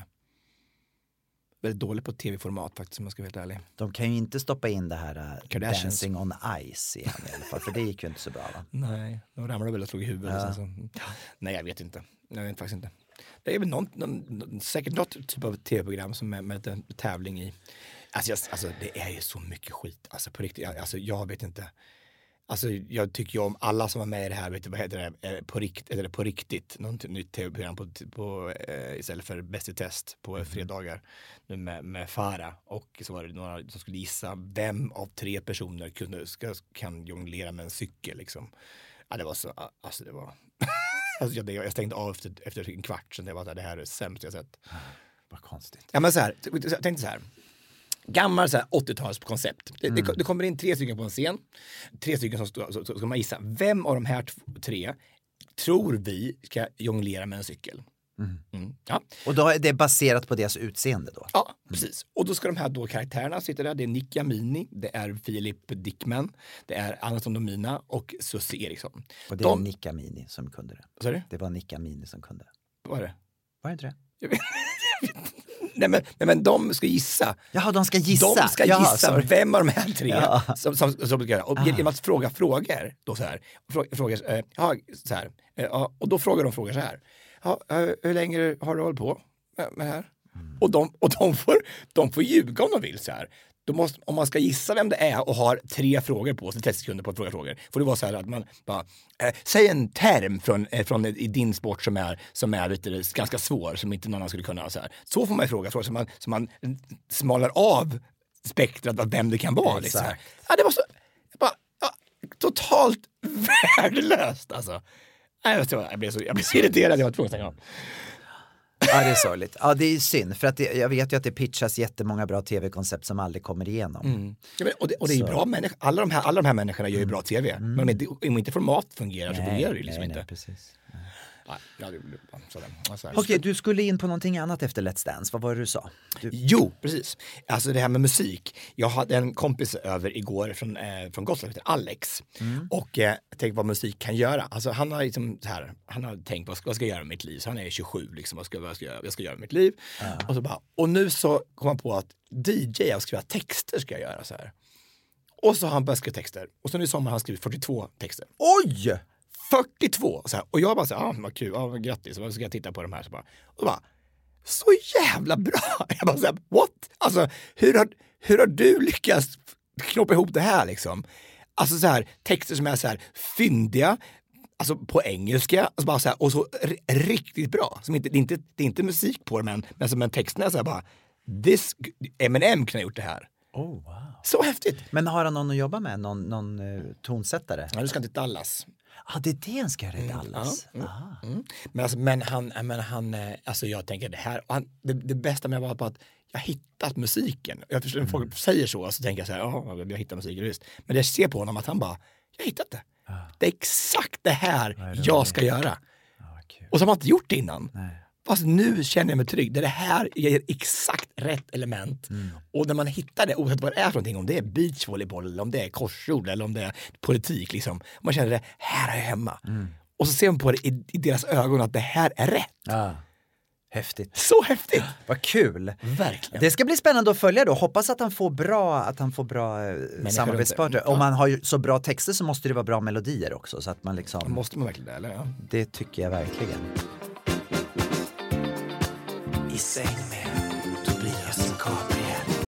Väldigt dålig på tv-format faktiskt, om jag ska vara helt ärlig. De kan ju inte stoppa in det här Dancing on Ice igen i alla fall, för det gick ju inte så bra va? Nej, de ramlade väl och slog i huvudet. Så. Nej, jag vet inte. Jag vet faktiskt inte. Det är väl säkert något typ av tv-program som är med en tävling i. Alltså det är ju så mycket skit. Alltså på riktigt, jag vet inte. Alltså jag tycker ju om alla som var med i det här, vet du, vad heter det, på riktigt, något nytt tv-program på istället för Bäst i test på fredagar nu med Farah, och så var det några som skulle gissa vem av 3 personer kan jonglera med en cykel liksom. Ja, det var så, alltså det var alltså jag stängde av efter en kvart sen, det här är det sämsta jag sett. Vad konstigt. Ja, men jag tänkte så här. Gammal 80-talskoncept. Det kommer in 3 stycken på en scen. 3 stycken så ska man gissa. Vem av de här 3 tror vi ska jonglera med en cykel? Ja. Och då är det baserat på deras utseende då? Ja, precis. Och då ska de här karaktärerna sitta där. Det är Nick Jamini, det är Filip Dickman, det är Anton Domina och Susie Eriksson. Och det är Nick Jamini som kunde det. Vad sa du? Det var Nick Jamini som kunde det. Vad var det? Var det inte det? Jag vet. Nej, men de ska gissa. Jaha, de ska gissa. De ska gissa vem av de här 3 som ska göra. Och genom att fråga frågor då så här. Så här. Och då frågar de så här. Hur länge har du hållit på med det här? Och de får ljuga om de vill så här. Om man ska gissa vem det är och har 3 frågor på sig, 30 sekunder på att fråga frågor, får det vara så här att man bara säg en term från i din sport som är lite ganska svår, som inte någon annan skulle kunna. Så här. Så får man fråga så man smalar av spektrat av vem det kan vara. Liksom. Ja, det var så totalt värdelöst alltså. Jag blev så irriterad, jag var tvungen att stänga av. Ja, det är sorgligt. Ja, det är synd. För att jag vet ju att det pitchas jättemånga bra tv-koncept som aldrig kommer igenom. Ja, men, och det är ju bra människor. Alla de här människorna gör ju bra tv. Men om inte format fungerar så fungerar det liksom inte. Precis. Okej, du skulle in på någonting annat efter Let's Dance. Vad var det du sa? Jo, precis. Alltså det här med musik. Jag hade en kompis över igår från Gotland, heter Alex. Och tänkte vad musik kan göra. Alltså han har liksom så här, han har tänkt vad ska jag göra med mitt liv? Så han är 27 liksom, vad ska jag göra med mitt liv? Och nu så kom han på att DJ och skriva texter ska jag göra så här. Och så har han börjat skriva texter. Och så nu i sommar har han skrivit 42 texter. Oj! 42! Så här. Och jag bara så här, vad kul, grattis. Och så ska jag titta på de här. Så bara, så jävla bra! Jag bara så här, what? Alltså, hur har du lyckats knoppa ihop det här liksom? Alltså så här, texter som är så här fyndiga, alltså på engelska, alltså bara så här, och så riktigt bra. Som det är inte musik på det, men som en texten är så här bara, Eminem kunde ha gjort det här. Oh, wow. Så häftigt. Men har han någon att jobba med? Någon tonsättare? Ja, du ska till Dallas. Det är det han ska göra i Dallas. Men han, alltså jag tänker det här, det bästa med var på att jag hittat musiken. Jag förstår när folk säger så tänker jag så här, jag hittar musiken just. Men jag ser på honom att han bara, jag har hittat det. Det är exakt det här jag ska göra. Och så har man inte gjort det innan. Nej. Fast nu känner jag mig trygg. Det här ger exakt rätt element. Och när man hittar det, oavsett vad det är för någonting, om det är beachvolleyboll eller om det är korsord eller om det är politik, liksom. Man känner det, här är jag hemma. Och så ser man på det i deras ögon att det här är rätt. Häftigt. Så häftigt! Vad kul! Verkligen. Det ska bli spännande att följa då. Hoppas att han får bra samarbetspartner. Om man har så bra texter så måste det vara bra melodier också. Så att man liksom... Måste man verkligen det, eller? Ja. Det tycker jag verkligen. I säng med Tobias Gabriel.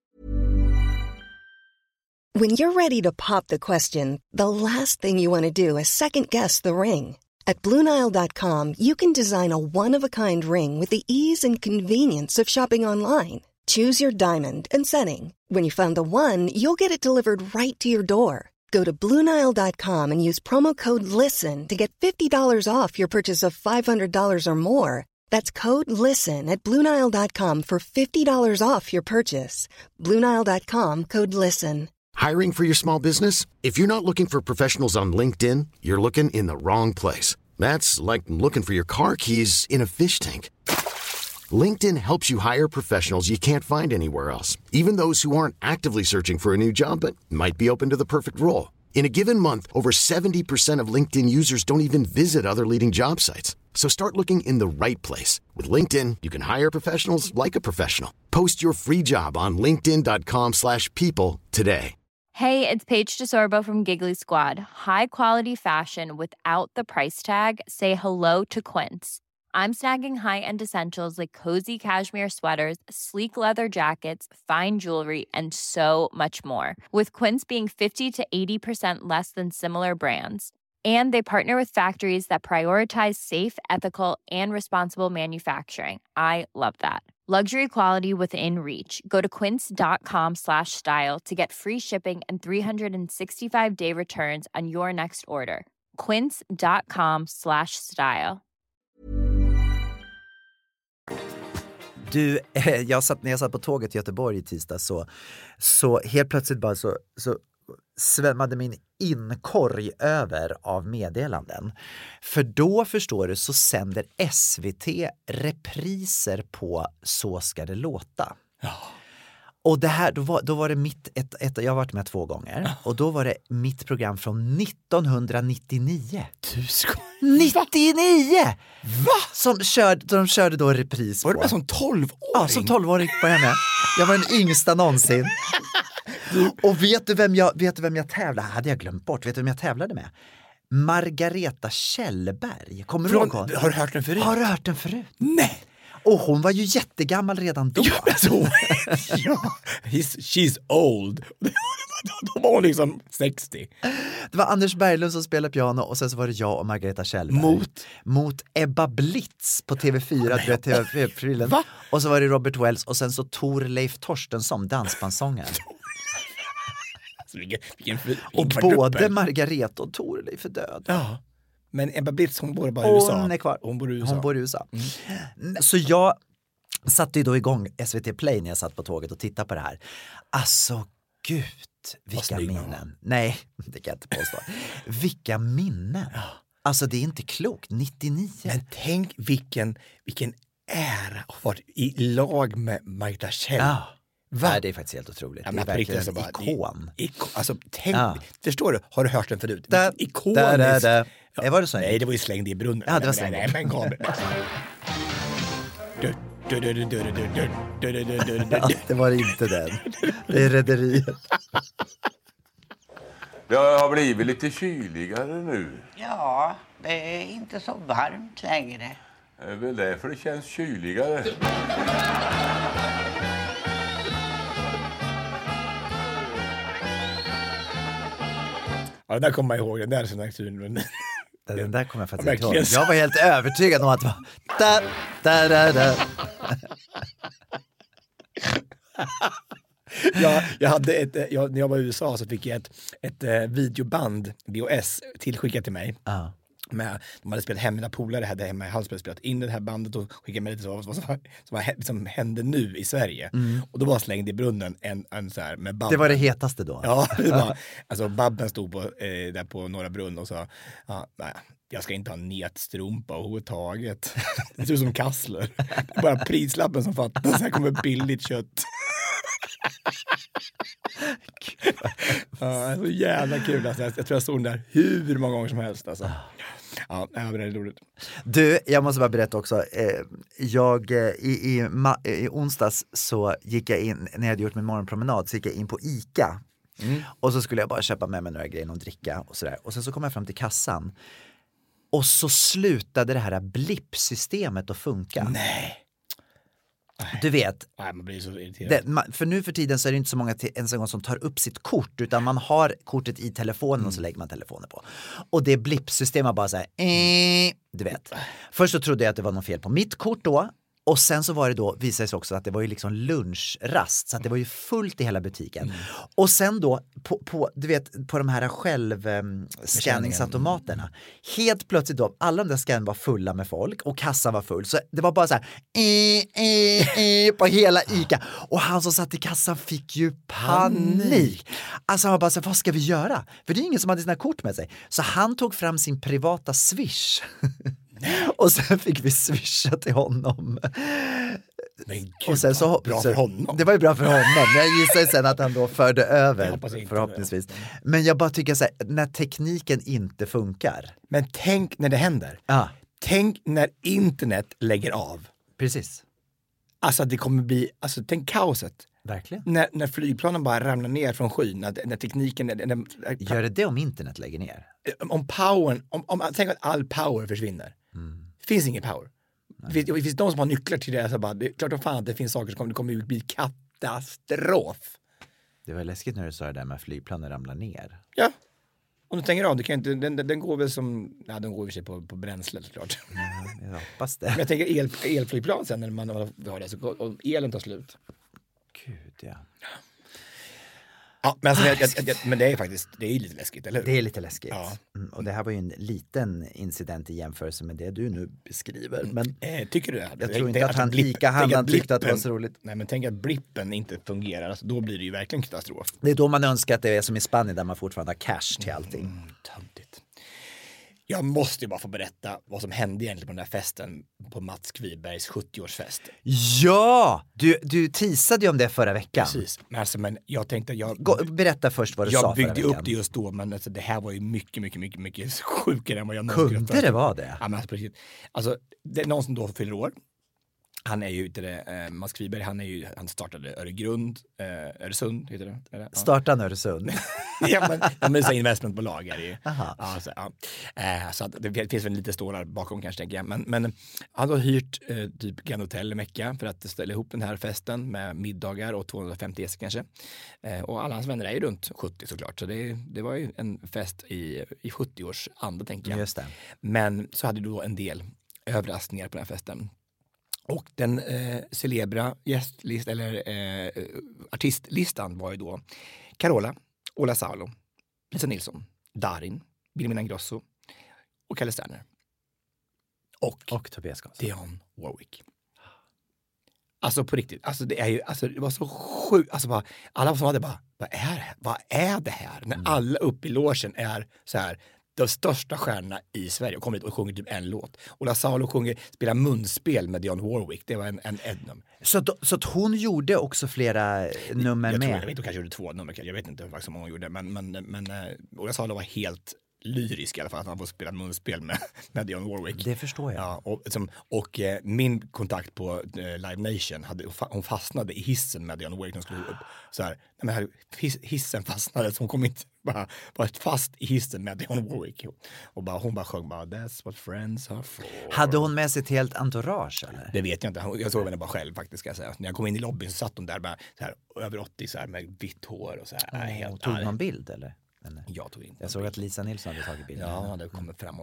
When you're ready to pop the question, the last thing you want to do is second-guess the ring. At BlueNile.com, you can design a one-of-a-kind ring with the ease and convenience of shopping online. Choose your diamond and setting. When you find the one, you'll get it delivered right to your door. Go to BlueNile.com and use promo code LISTEN to get $50 off your purchase of $500 or more. That's code LISTEN at BlueNile.com for $50 off your purchase. BlueNile.com, code LISTEN. Hiring for your small business? If you're not looking for professionals on LinkedIn, you're looking in the wrong place. That's like looking for your car keys in a fish tank. LinkedIn helps you hire professionals you can't find anywhere else, even those who aren't actively searching for a new job but might be open to the perfect role. In a given month, over 70% of LinkedIn users don't even visit other leading job sites. So start looking in the right place. With LinkedIn, you can hire professionals like a professional. Post your free job on linkedin.com/people today. Hey, it's Paige DeSorbo from Giggly Squad. High quality fashion without the price tag. Say hello to Quince. I'm snagging high-end essentials like cozy cashmere sweaters, sleek leather jackets, fine jewelry, and so much more. With Quince being 50 to 80% less than similar brands. And they partner with factories that prioritize safe, ethical, and responsible manufacturing. I love that. Luxury quality within reach. Go to quince.com/style to get free shipping and 365-day returns on your next order. Quince.com/style. Du, när jag satt på tåget i Göteborg i tisdag så helt plötsligt bara så svämmade min inkorg över av meddelanden. För då, förstår du, så sänder SVT repriser på Så ska det låta. Ja. Och det här, då var det jag har varit med 2 gånger. Och då var det mitt program från 1999. Du ska... 99! Va? De körde då repris på. Var du med som 12-åring? Ja, som 12-åring på henne. Jag var den yngsta någonsin. Och vet du vem jag tävlade? Hade jag glömt bort. Vet du vem jag tävlade med? Margareta Kjellberg. Kommer du ihåg hon? Har du hört den förut? Har du hört den förut? Nej. Och hon var ju jättegammal redan då. Ja, she's old. Då var hon liksom 60. Det var Anders Berglund som spelade piano och sen så var det jag och Margareta Kjellberg. Mot Ebba Blitz på TV4. TV4. Va? Och så var det Robert Wells och sen så Thorleif Torstensson, dansbandssångaren. Och både Margareta och Thorleif är död. Ja. Men Ebba Blitz, hon bor bara i USA. Hon är kvar. Hon bor i USA. Så jag satte ju då igång SVT Play när jag satt på tåget och tittade på det här. Alltså, gud, vilka minnen. Nej, det kan jag inte påstå. Vilka minnen. Alltså det är inte klokt, 99. Men tänk vilken ära att vara i lag med Magda Kjell. Ja. Va? Nej, det är faktiskt helt otroligt. Ja, det är men på riktigt verkligen så en bara, ikon. Alltså tänk, Ja. förstår du? Har du hört den förut? Ikoniskt. Ja. Var det så? Nej, det var ju slängd i brunnen. Ja, det var slängd. Nej, men Gabriel. Ja, det var inte den. Det är Rederiet. Det har blivit lite kyligare nu. Ja, det är inte så varmt längre. Det är väl därför det känns kyligare. Ja, den där kommer jag ihåg. Den där signaturen. Den där kommer jag faktiskt Verkligen. inte ihåg. Jag var helt övertygad om att det var... Jag hade när jag var i USA så fick jag ett videoband, VHS, tillskickat till mig. De hade spelat hem, mina polare hade hemma i Hallsberg spelat in det här bandet och skickade med lite som hände nu i Sverige. Och då var slängd i brunnen en så här med Babben. Det var det hetaste då. Ja, det var, alltså Babben stod där på Norra Brunn och sa, nej, jag ska inte ha nätstrumpa överhuvudtaget. Det ser ut som kassler. Det är bara prislappen som fattas, här kommer billigt kött. Ja, så jävla kul alltså. Jag tror jag såg den där hur många gånger som helst alltså. Ja, det var väldigt roligt. Du, jag måste bara berätta också. I onsdags så gick jag in, när jag hade gjort min morgonpromenad, så gick jag in på ICA. Och så skulle jag bara köpa med mig några grejer och dricka och sådär. Och sen så kom jag fram till kassan. Och så slutade det här blippsystemet att funka. Nej. Du vet, Nej, man blir så irriterad. för nu för tiden så är det inte så många ens en gång som tar upp sitt kort, utan man har kortet i telefonen och så lägger man telefonen på. Och det blippsystemet bara så här, du vet. Först så trodde jag att det var något fel på mitt kort då. Och sen så var det då, visade det sig också att det var ju liksom lunchrast, så att det var ju fullt i hela butiken. Och sen då på du vet, på de här självscanningsautomaterna, helt plötsligt då, alla de där scannen var fulla med folk och kassan var full. Så det var bara så här på hela ICA. Och han som satt i kassan fick ju panik. Alltså han var bara så här, vad ska vi göra? För det är ingen som hade sina kort med sig. Så han tog fram sin privata Swish. Och sen fick vi swisha till honom. Men gud, och sen så, bra för honom. Det var ju bra för honom. Men jag gissar sen att han då förde över, förhoppningsvis. Men jag bara tycker så här, när tekniken inte funkar. Men tänk när det händer. Tänk när internet lägger av. Precis. Alltså det kommer bli, alltså tänk kaoset. Verkligen. När flygplanen bara ramlar ner från skyn, när tekniken... Gör det om internet lägger ner? Om powern, tänk att all power försvinner. Det finns ingen power. Det finns de som har nycklar till det, så bara, det är klart att fan att det finns saker som kommer att bli katastrof. Det var läskigt när du sa det där med att flygplanen ramlar ner. Ja. Om du tänker av, det kan inte, den går väl som, ja, den går i sig på bränsle såklart. Jag hoppas det. Men jag tänker elflygplan sen när man har det, så och elen tar slut. Gud, ja. Ja, men, alltså, men det är faktiskt, det är lite läskigt, eller hur? Det är lite läskigt. Ja. Och det här var ju en liten incident i jämförelse med det du nu beskriver. Men tycker du det? Jag tror inte att han ICA-handlaren tyckte att det var så roligt. Nej, men tänk att blippen inte fungerar. Alltså, då blir det ju verkligen katastrof. Det är då man önskar att det är som i Spanien där man fortfarande har cash till allting. Töntigt. Jag måste ju bara få berätta vad som hände egentligen på den här festen på Mats Kvibergs 70-årsfest. Ja! Du teasade ju om det förra veckan. Precis. Men jag tänkte berätta först vad du sa förra veckan. Jag byggde upp det just då, men alltså, det här var ju mycket sjukare än vad jag någonsin kunde. Kunde det vara det? Ja, men alltså, det är någon som då fyller år. Han är ju ute Mats Kviberg, han startade Öresund heter det. Ja. Startade Öresund? ja, men så investmentbolag är det ju. Så att det finns väl lite stålar bakom kanske, tänker jag. Men han har hyrt typ Grand Hotel i Mecka för att ställa ihop den här festen med middagar och 250 gäster kanske. Och alla hans vänner är ju runt 70 såklart. Så det var ju en fest i 70-års anda, tänker jag. Just det. Men så hade du då en del överraskningar på den här festen. Och den celebra artistlistan var ju då Carola, Ola Salo, Lisa Nilsson, Darin, Wilhelmina Ingrosso och Kalle Sterner. Och Tobias Karlsson. Dionne Warwick. Alltså på riktigt, alltså det var så sjukt, alltså bara, alla som hade bara, vad är det här? När alla uppe i logen är så här de största stjärnorna i Sverige och kommer dit och sjunger typ en låt. Ola Salo spelar munspel med Dionne Warwick. Det var en nummer. Så att hon gjorde också flera nummer Jag med? vet inte, hon kanske gjorde 2 nummer. Jag vet inte hur många hon gjorde. Men Ola Salo var helt lyrisk i alla fall. Att han får spela munspel med Dionne Warwick. Det förstår jag. Ja, och min kontakt på Live Nation, hon fastnade i hissen med Dionne Warwick. Hon skulle upp så här. Men hissen fastnade så hon kom inte bara fast i hissen med Dionne Warwick. Och hon bara sjöng that's what friends are for. Hade hon med sig ett helt entourage eller? Det vet jag inte. Jag såg henne bara själv faktiskt, ska jag säga. När jag kom in i lobbyn så satt hon där bara så här, över 80 så här, med vitt hår och så här. Tog någon bild eller? Jag tog in. Jag såg att Lisa Nilsson hade tagit bilden. Ja, det kommer fram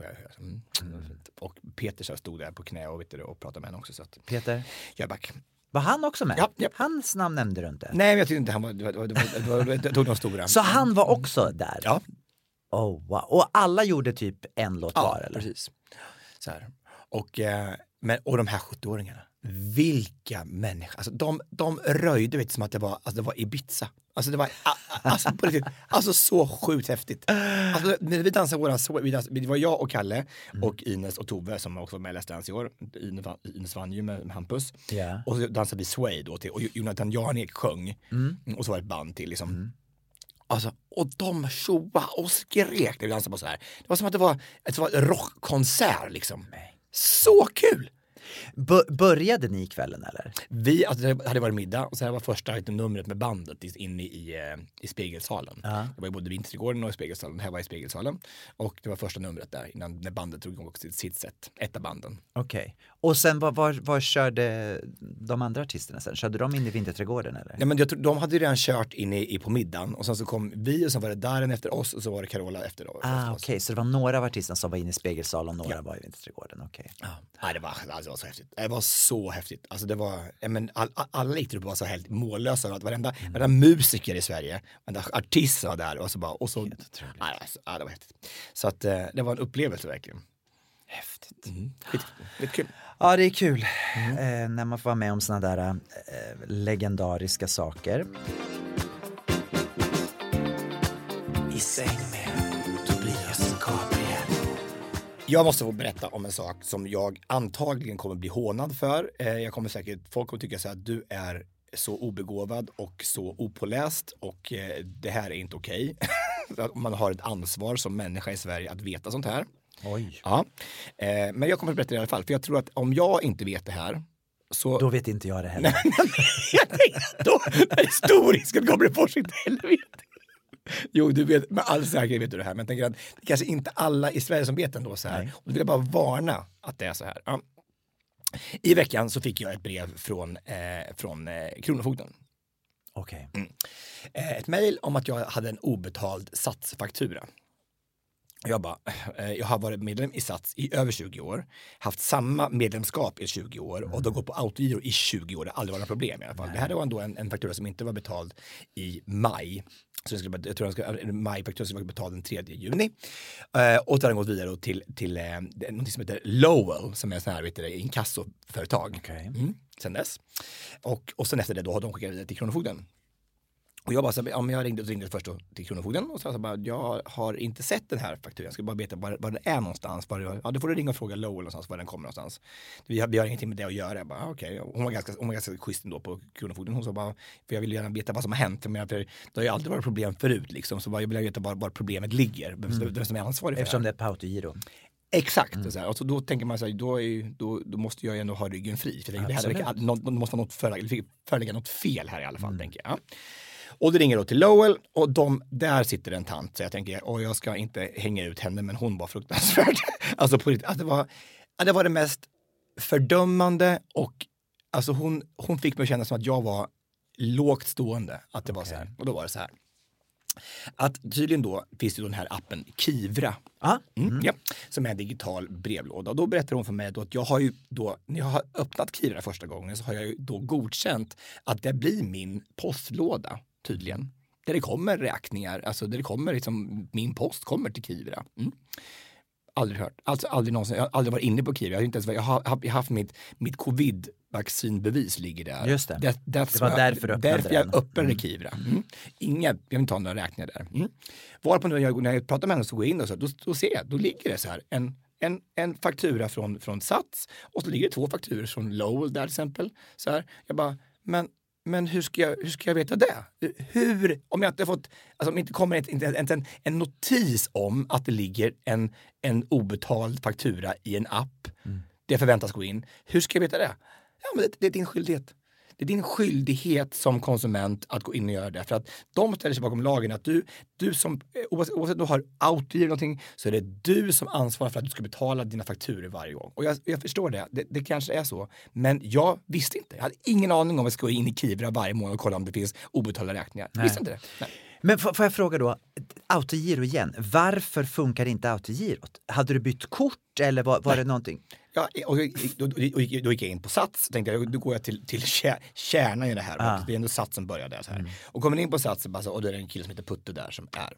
och Peter så stod där på knä och pratade med henne också. Så att Peter Jöback. Var han också med? Ja. Hans namn nämnde du inte? Nej, men jag tyckte inte han var tog de stora. Så han var också där? Ja. Oh, wow. Och alla gjorde typ en låt var eller? Precis. Så här. Och de här 70-åringarna. Vilka människor. Alltså de röjde, vet, som att det var Ibiza. Alltså det var på riktigt, så sjukt häftigt. Alltså när vi dansade det var jag och Kalle och Ines och Tove som också var med i Let's Dance i år. Ines vann ju med Hampus. Yeah. Och så dansade vi Sway då till, och Jonathan Jarnek sjöng. Och så var det ett band till liksom. Alltså, och de tjoa och skrek när vi dansade på så här. Det var som att det var en rockkonsert liksom. Så kul! Började ni kvällen eller? Det hade varit middag och sen var första numret med bandet inne i Spegelsalen. Det var ju både Vintergården och Spegelsalen. Det här var i Spegelsalen. Och det var första numret där när bandet drog igång sitt sätt. Ett av banden. Okej. Och sen var körde de andra artisterna sen? Körde de in i Vinterträdgården eller? Ja, men jag tror de hade ju redan kört in på middagen och sen så kom vi och sen var det Darren efter oss och så var det Carola efter oss. Okej. Så det var några av artisterna som var inne i Spegelsalen och några var i Vinterträdgården. Okej. Ja, det var så häftigt. Det var så häftigt. Alltså det var, alla gick upp och var så helt mållösa. Varenda musiker i Sverige, varenda artist var där och så bara, det var häftigt. Så att det var en upplevelse verkligen. Häftigt. Lite kul. Ja, det är kul när man får vara med om såna där legendariska saker. I säng med Tobias Gabriel. Jag måste få berätta om en sak som jag antagligen kommer bli hånad för. Folk kommer tycka så här att du är så obegåvad och så opåläst och det här är inte okej. Man har ett ansvar som människa i Sverige att veta sånt här. Oj. Ja. Men jag kommer att berätta det i alla fall. För jag tror att om jag inte vet det här så... Då vet inte jag det heller. Då är det stor risk att Gabriel Fors inte heller vet. Jo, du vet, med all säkerhet vet du det här. Men jag tänker att det kanske inte alla i Sverige som vet ändå så här. Nej. Och då vill jag bara varna att det är så här. Ja. I veckan så fick jag ett brev från Kronofogden. Okej. Ett mejl om att jag hade en obetald satsfaktura. Jag har varit medlem i Sats i över 20 år, haft samma medlemskap i 20 år och då går på autogiro i 20 år. Det har aldrig varit några problem i alla fall. Det här var ändå en faktura som inte var betald i maj. Så jag tror att majfakturan skulle vara betald den 3 juni. Och då har den gått vidare till något som heter Lowell som är en sån här inkassoföretag. Okay. Sen dess. Och sen efter det då har de skickat vidare till Kronofogden. Och jag bara så här, jag ringde först då till Kronofogden och så bara, jag har inte sett den här fakturan. Jag ska bara veta var den är någonstans. Då får du ringa och fråga Lowell någonstans var den kommer någonstans. Vi har ingenting med det att göra. Jag bara, okej. Hon var ganska schysst ändå på Kronofogden. Hon sa bara, för jag vill gärna veta vad som har hänt. För det har ju aldrig varit problem förut liksom. Så jag vill veta var problemet ligger. Vem som är ansvarig för eftersom det är på autogiro. Exakt. Och så här. Och så då tänker man så här, då måste jag ändå ha ryggen fri. För det måste föreligga något fel här i alla fall, tänker jag. Och det ringer då till Lowell och där sitter en tant. Så jag tänker, jag ska inte hänga ut henne, men hon var fruktansvärd. Alltså på riktigt, det var det mest fördömande och alltså hon fick mig att känna som att jag var lågt stående. Att det var så här. Och då var det så här. Att tydligen då finns det då den här appen Kivra. Ja, som är en digital brevlåda. Och då berättar hon för mig då att jag har ju då, när jag har öppnat Kivra första gången så har jag ju då godkänt att det blir min postlåda. Tydligen. Där det kommer räkningar, alltså där det kommer liksom, min post kommer till Kivra. Aldrig hört. Alltså aldrig någonsin. Jag har aldrig varit inne på Kivra. Jag har haft mitt covid-vaccinbevis ligger där. Just det. Det var därför jag öppnade Kivra. Jag vill inte ta några räkningar där. Varpå när jag pratar med henne så går jag in och så då ser jag, då ligger det så här en faktura från Sats och så ligger det 2 fakturor från Lowell där till exempel. Så här, jag bara, men hur ska jag veta det? Hur, om jag inte fått, alltså om inte kommer en notis om att det ligger en obetald faktura i en app, det förväntas gå in. Hur ska jag veta det? Ja, men det är din skyldighet. Det är din skyldighet som konsument att gå in och göra det. För att de ställer sig bakom lagen att du som, oavsett du har autogivit någonting, så är det du som ansvarar för att du ska betala dina fakturer varje gång. Och jag förstår det. Det kanske är så. Men jag visste inte. Jag hade ingen aning om att jag ska gå in i Kivra varje månad och kolla om det finns obetalda räkningar. Jag visste inte det. Nej. Men får jag fråga då, autogiro igen. Varför funkar inte autogirot? Hade du bytt kort eller var det någonting? Ja, och då gick jag in på Sats och tänkte då går jag till kärnan i det här. Och det är ändå Sats som börjar där. Så här. Och kommer in på Sats och då är det en kille som heter Putte där som är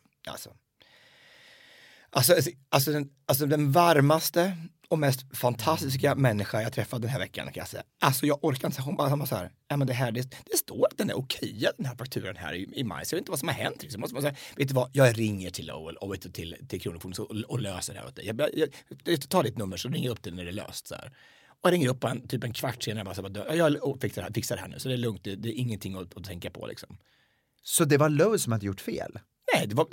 alltså den varmaste och mest fantastiska människa jag träffade den här veckan kan jag säga. Alltså jag orkar inte. Hon bara så här, men det står att den är okej, den här fakturan här i maj. Så jag vet inte vad som har hänt. Liksom. Måste man säga, vet du vad, jag ringer till Lowell och till Kronofogden och löser det här åt dig. Jag tar ditt nummer så ringer jag upp det när det är löst. Så här. Och jag ringer upp typ en kvart senare och bara jag fixar det här nu. Så det är lugnt, det är ingenting att tänka på liksom. Så det var Lowell som hade gjort fel? Nej, det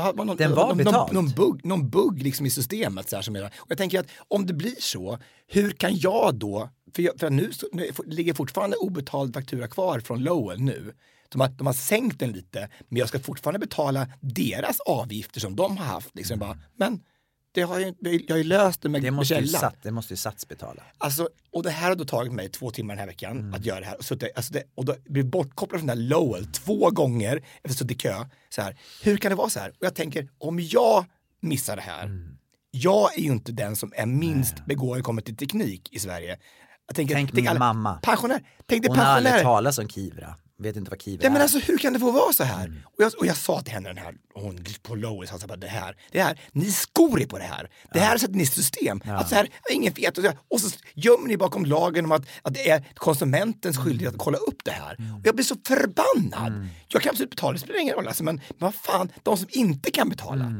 var någon bugg liksom i systemet. Så här, som är, och jag tänker att om det blir så, hur kan jag då, för nu ligger fortfarande obetald faktura kvar från Lowell nu. De har sänkt den lite, men jag ska fortfarande betala deras avgifter som de har haft. Liksom bara, men jag har ju löst det med källan. Det måste ju Sats betala. Alltså, och det här har då tagit mig 2 timmar den här veckan att göra det här. Och då blir bortkopplad från den där Lowell 2 gånger efter att stå i kö. Så här, hur kan det vara så här? Och jag tänker, om jag missar det här, jag är ju inte den som är minst begåvad kommer till teknik i Sverige. Tänk min mamma. Pensionär. Hon har aldrig talat om Kivra. Vet inte vad Kivra är. Men alltså hur kan det få vara så här? Och jag sa till henne den här, hon på Lowell sa bara det här, ni skor er på det här. Det här sätter ni i system. Att så här, ingen vet. Och så gömmer ni bakom lagen om att det är konsumentens skyldighet att kolla upp det här. Och jag blir så förbannad. Jag kan absolut betala, det spelar ingen roll. Alltså, men vad fan, de som inte kan betala.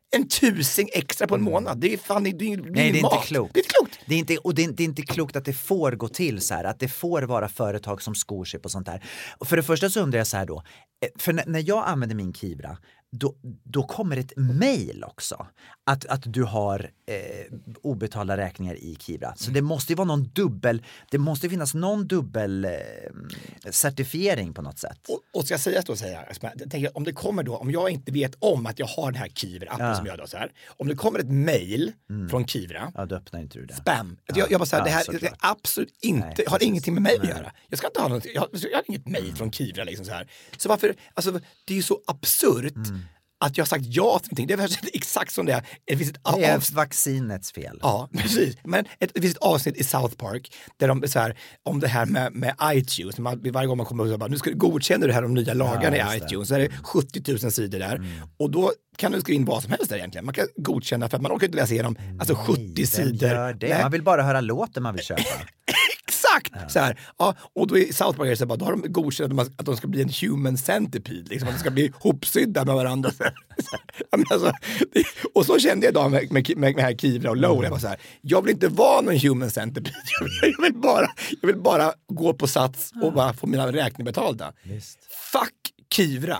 1000 extra på en månad. Det är fan det är inte klokt. Det är inte klokt. Det är inte klokt att det får gå till så här, att det får vara företag som skor sig på sånt här. Och för det första så undrar jag så här då, för när jag använder min Kivra, då kommer ett mejl också att du har obetalda räkningar i Kivra. Så det måste ju vara det måste finnas någon dubbel certifiering på något sätt. Och ska jag säga jag tänker, om det kommer då, om jag inte vet om att jag har den här Kivra-appen som jag då så här, om det kommer ett mejl från Kivra, då öppnar inte du det. Spam. Jag bara så här, det här är absolut inte, har ingenting med mig att göra. Jag ska inte ha något, jag har inget mejl från Kivra liksom så här. Så varför, alltså det är ju så absurt att jag har sagt ja till någonting. Det är exakt som det är. Det är vaccinets fel. Ja, precis. Men det finns ett avsnitt i South Park där de så här, om det här med iTunes. Varje gång man kommer och bara, nu ska du godkänna det här de nya lagarna i iTunes. Så är det 70 000 sidor där. Och då kan du skriva in vad som helst där egentligen. Man kan godkänna för att man orkar inte läsa igenom 70 sidor. Gör det. Man vill bara höra låten man vill köpa. Exakt! Så här, och då i South Park är det så bara, då har de godkänt att de ska bli en human centipede, liksom, att de ska bli hopsydda med varandra. Alltså, och så kände jag idag med här Kivra och Lowell. Jag var så här, jag vill inte vara någon human centipede. Jag vill bara gå på Sats och bara få mina räkningar betalda. Visst. Fuck Kivra!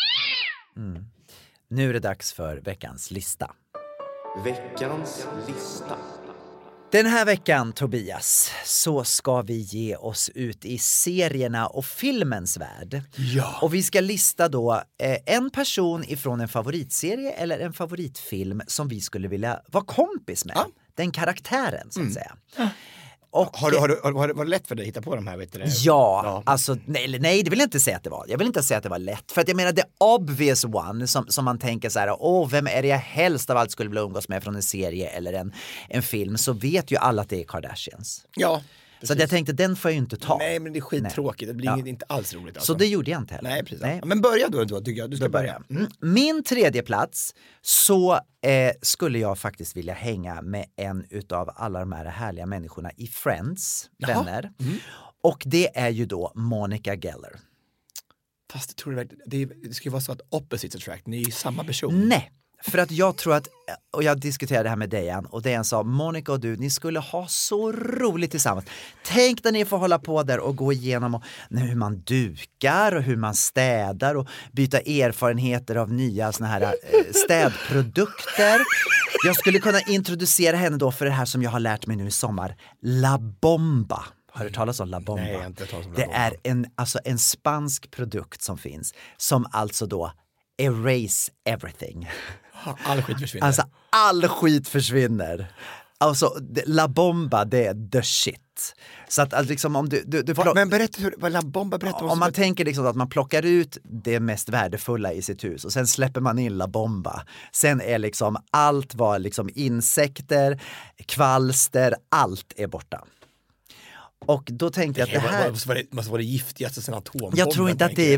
Nu är det dags för veckans lista. Veckans lista. Den här veckan, Tobias, så ska vi ge oss ut i serierna och filmens värld. Ja. Och vi ska lista då en person ifrån en favoritserie eller en favoritfilm som vi skulle vilja vara kompis med. Den karaktären, så att säga. Och, var det lätt för dig att hitta på de här? Vet du det? Ja, alltså nej, det vill jag inte säga att det var. Jag vill inte säga att det var lätt. För att jag menar, the obvious one som man tänker så här, vem är det jag helst av allt skulle vilja umgås med från en serie eller en film, så vet ju alla att det är Kardashians. Ja. Så att jag tänkte, den får jag ju inte ta. Nej, men det är skittråkigt. Det blir inte alls roligt. Alltså. Så det gjorde jag inte heller. Nej, precis. Nej. Men börja då tycker jag. Du ska börja. Min tredje plats så skulle jag faktiskt vilja hänga med en utav alla de här härliga människorna i Friends, vänner. Och det är ju då Monica Geller. Fast jag tror det ska ju vara så att opposites attract, ni är ju samma person. Nej, för att jag tror att, och jag diskuterade det här med Dejan, och Dejan sa, Monica och du, ni skulle ha så roligt tillsammans. Tänk när ni får hålla på där och gå igenom hur man dukar och hur man städar och byta erfarenheter av nya såna här städprodukter. Jag skulle kunna introducera henne då för det här som jag har lärt mig nu i sommar, La Bomba. Har du talat om La Bomba? Nej, jag har inte talat om La Det Bomba. är en spansk produkt som finns, som alltså då erase everything. All skit försvinner. Alltså all skit försvinner. Alltså La Bomba, det är the shit. Så att liksom om men berätta vad La Bomba berättar om man tänker liksom att man plockar ut det mest värdefulla i sitt hus och sen släpper man in La Bomba. Sen är liksom allt var liksom insekter, kvalster, allt är borta. Och då tänkte jag att det här måste vara det giftigaste sen atombomben. Jag tror inte att det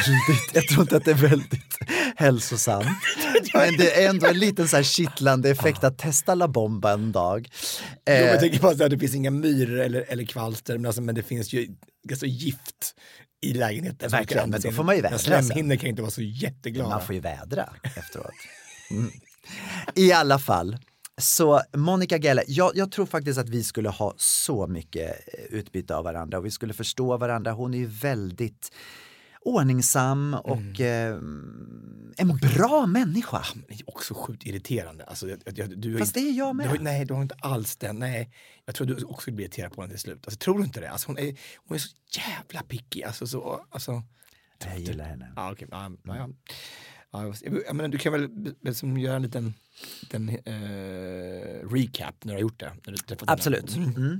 är väldigt hälsosamt. Men det är ändå en liten så här kittlande effekt att testa La Bomba en dag. Jag tänker bara att det finns inga myror eller kvalster, men det finns ju alltså gift i lägenheten. Verkligen, men då får man ju vädra. Slemhinnor kan inte vara så jätteglada. Man får ju vädra efteråt. I alla fall. Så Monica Geller, jag tror faktiskt att vi skulle ha så mycket utbyte av varandra och vi skulle förstå varandra. Hon är ju väldigt ordningsam och en bra människa. Men det är också sjukt irriterande. Alltså, fast det är jag med. Du har inte alls den. Nej, jag tror du också blir irriterad på henne till slut. Alltså, tror du inte det? Alltså, hon är så jävla picky. Alltså, jag gillar henne. Ja, okej. Jag menar, du kan väl liksom göra en liten recap när du har gjort det. När du absolut.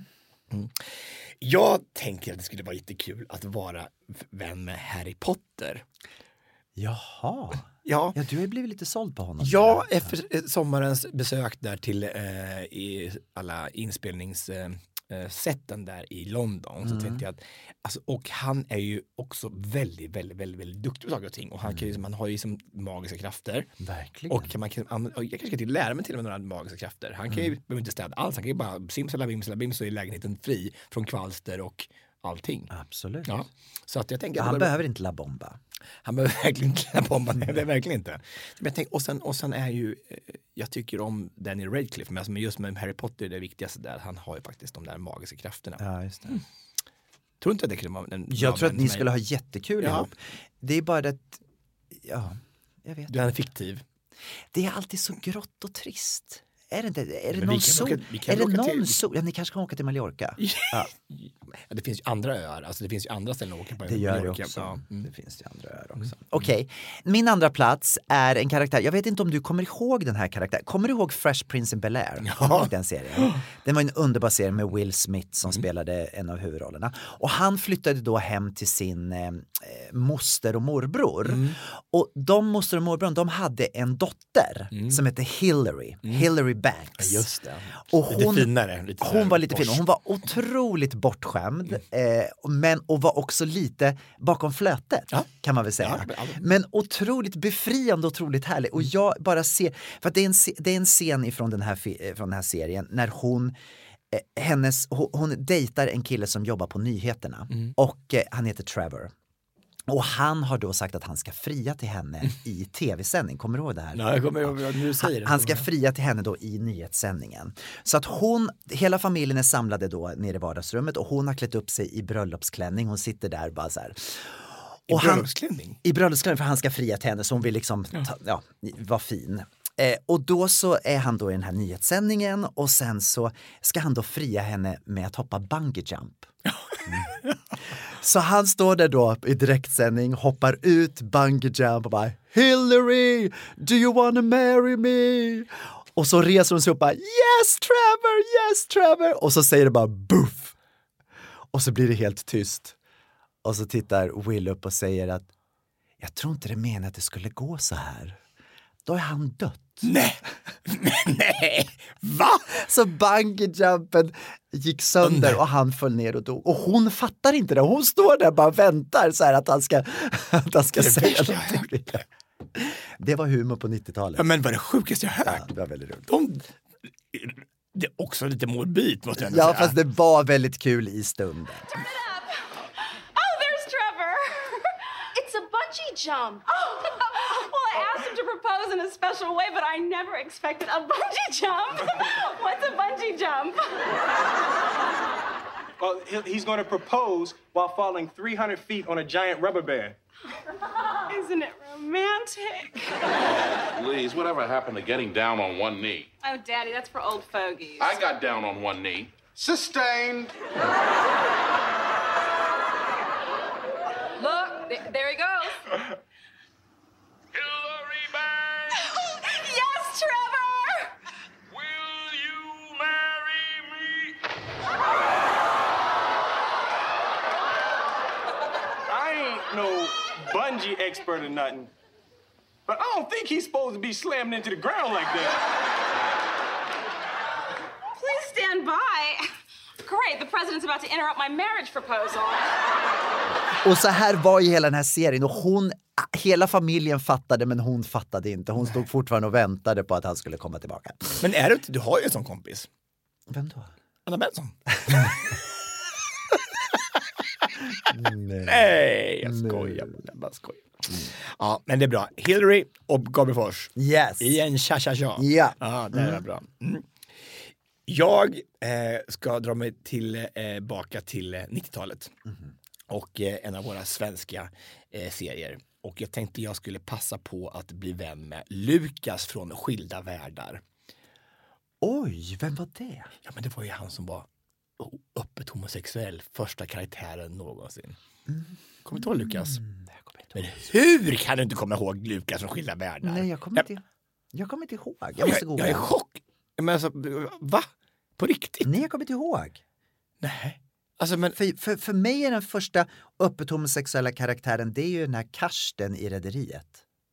Jag tänker att det skulle vara jättekul att vara vän med Harry Potter. Jaha. Ja, du har blivit lite såld på honom. Ja, efter sommarens besök där till i alla inspelningssätten där i London så tänkte jag att alltså, och han är ju också väldigt, väldigt, väldigt, väldigt duktig på saker och ting och han kan ju, man har ju som magiska krafter. Verkligen. Och jag kanske ska till lära mig till och med några magiska krafter. Han kan ju behöver inte städa alls, han kan ju bara simsalabim så är lägenheten fri från kvalster och allting. Absolut. Ja. Så att jag tänker han behöver inte La Bomba. Han behöver verkligen inte La Bomba. Nej, det är verkligen inte. Men jag tänker, och sen är ju jag tycker om Daniel Radcliffe, men just med Harry Potter det viktigaste där, han har ju faktiskt de där magiska krafterna. Ja, just det. Tror inte att det kunde vara jag tror att ni skulle ha jättekul ihop. Det är bara att jag vet. Du är fiktiv. Det är alltid så grått och trist. Är det inte? Är det någon sol? Är det någon sol? Ja, ni kanske kan åka till Mallorca. Ja, det finns ju andra öar. Alltså det finns ju andra ställen att åka på. Det gör det också. Ja. Det finns ju andra öar också. Okej. Min andra plats är en karaktär. Jag vet inte om du kommer ihåg den här karaktären. Kommer du ihåg Fresh Prince in Bel-Air? Ja. Den serien. Den var en underbar serie med Will Smith som spelade en av huvudrollerna. Och han flyttade då hem till sin moster och morbror. Och de moster och morbror, de hade en dotter som hette Hillary. Hillary Banks. Ja, just det. Och hon, lite finare. Hon var lite finare. Hon var otroligt bortskämd. Och var också lite bakom flötet, kan man väl säga. Men otroligt befriande och otroligt härlig. Och jag bara ser, för att det är en scen från den här serien när hon dejtar en kille som jobbar på nyheterna. Och han heter Trevor. Och han har då sagt att han ska fria till henne i tv-sändning. Kommer du ihåg det här? Nej, jag kommer ihåg. Nu säger det. Han ska fria till henne då i nyhetssändningen. Så att hela familjen är samlade då nere i vardagsrummet och hon har klätt upp sig i bröllopsklänning. Hon sitter där bara så här. I bröllopsklänning? I bröllopsklänning, för han ska fria till henne så hon vill liksom vara fin. Och då så är han då i den här nyhetssändningen och sen så ska han då fria henne med att hoppa bungee jump. Så han står där då i direktsändning, hoppar ut bungee jump och bara Hillary, do you wanna marry me? Och så reser hon sig upp och bara yes Trevor. Och så säger det bara boof. Och så blir det helt tyst. Och så tittar Will upp och säger att jag tror inte det menar att det skulle gå så här. Då är han dött. Nej. Nej, va? Så bungyjumpen gick sönder och han föll ner och dog. Och hon fattar inte det. Hon står där och bara väntar så här att han ska säga någonting. Det var humor på 90-talet. Ja, men vad det sjukaste jag hört. Ja, det var väldigt roligt. Det är också lite morbid måste jag ändå Ja, säga. fast det var väldigt kul i stunden. Oh, there's Trevor. It's a bungee jump. Well, I asked him to propose in a special way, but I never expected a bungee jump. What's a bungee jump? Well, he's going to propose while falling 300 feet on a giant rubber band. Isn't it romantic? Please, whatever happened to getting down on one knee? Oh, Daddy, that's for old fogies. I got down on one knee. Sustained. Look, there he goes. Hillary Banks! Yes, Trevor! Will you marry me? I ain't no bungee expert or nothing, but I don't think he's supposed to be slammed into the ground like that. Please stand by. Great, the president's about to interrupt my marriage proposal. Och så här var ju hela den här serien och hela familjen fattade men hon fattade inte. Hon stod fortfarande och väntade på att han skulle komma tillbaka. Men du har ju en sån kompis. Vem då? Anna Benson. Nej, jag skojar. Jag bara skojar. Ja, men det är bra. Hillary och Gabriel Fors. Yes. Igen, tja. Ja. Ja, det är bra. Mm. Jag ska dra mig tillbaka till 90-talet. Och en av våra svenska serier. Och jag tänkte jag skulle passa på att bli vän med Lukas från Skilda världar. Oj, vem var det? Ja, men det var ju han som var öppet homosexuell. Första karaktären någonsin. Kommer du ihåg Lukas? Men hur kan du inte komma ihåg Lukas från Skilda världar? Nej, jag kommer inte ihåg. Jag måste jag är i chock. Men alltså, va? På riktigt? Nej, jag kommer inte ihåg. Nej. Alltså, men... för mig är den första öppet homosexuella karaktären, det är ju den här Karsten i Rederiet.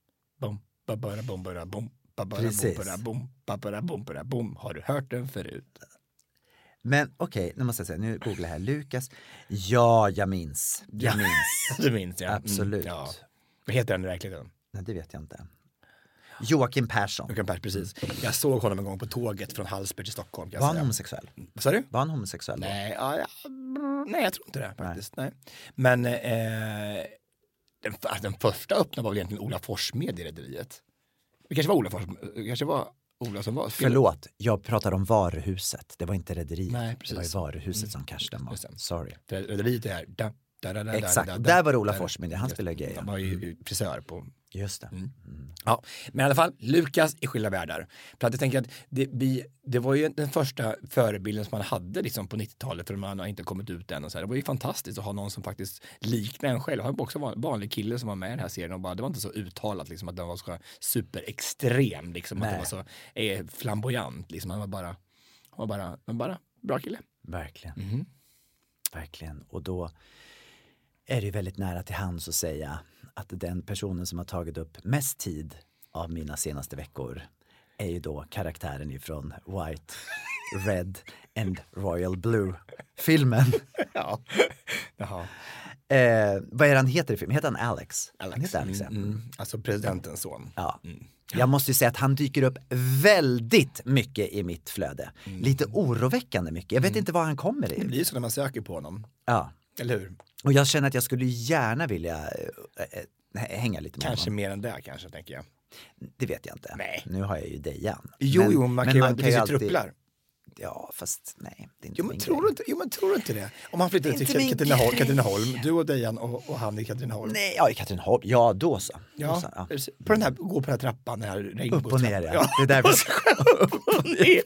Har du hört den förut? Men okej, nu måste jag säga, nu googlar jag här. Lukas. Ja, jag minns. Du minns, ja. Absolut. Ja. Vad heter den i verkligheten? Nej, det vet jag inte. Joakim Persson. Precis. Jag såg honom en gång på tåget från Hallsberg till Stockholm. Var han homosexuell? Vad sa du? Var han homosexuell? Nej, nej, jag tror inte det faktiskt. Nej. Men den första öppna var väl egentligen Ola Forssmed i Rederiet. Det kanske var Ola Forssmed. Det kanske var Ola som var. Förlåt, jag pratar om Varuhuset. Det var inte Rederiet. Nej, precis. Det var ju Varuhuset som Karsten var. Sorry. Rederiet är exakt, där var det Ola Forssmed. Han spelade gay. Han var ju frisör på. Just det. Ja, men i alla fall, Lukas i Skilda världar. För att jag tänker att det var ju den första förebilden som man hade liksom på 90-talet, för man har inte kommit ut än. Och så här. Det var ju fantastiskt att ha någon som faktiskt liknar en själv. Han var också en vanlig kille som var med i den här serien. Och bara, det var inte så uttalat liksom, att den var så superextrem. Liksom, att den var så flamboyant. Liksom. Han var bara bra kille. Verkligen. Verkligen. Och då är det väldigt nära till hands att säga att den personen som har tagit upp mest tid av mina senaste veckor är ju då karaktären ifrån White, Red and Royal Blue-filmen. Ja. Jaha. Vad är han heter i filmen? Heter han Alex? Alex. Alltså presidentens son. Ja. Jag måste ju säga att han dyker upp väldigt mycket i mitt flöde. Lite oroväckande mycket. Jag vet inte vad han kommer i. Det blir så när man söker på honom. Ja. Eller hur? Och jag känner att jag skulle gärna vilja hänga lite med kanske honom. mer än det kanske, tänker jag. Det vet jag inte. Nej. Nu har jag ju Dejan. Jo, man kan ju alltid... trupplar. Ja, fast nej. Det är inte men tror du inte det? Om han flyttar till Katrineholm, du och Dejan och han i Katrineholm. Nej, ja, i Katrineholm. Ja, då så. Ja, på den här, gå på den här trappan, den här upp och ner, ja. Det är där vi ska upp och ner.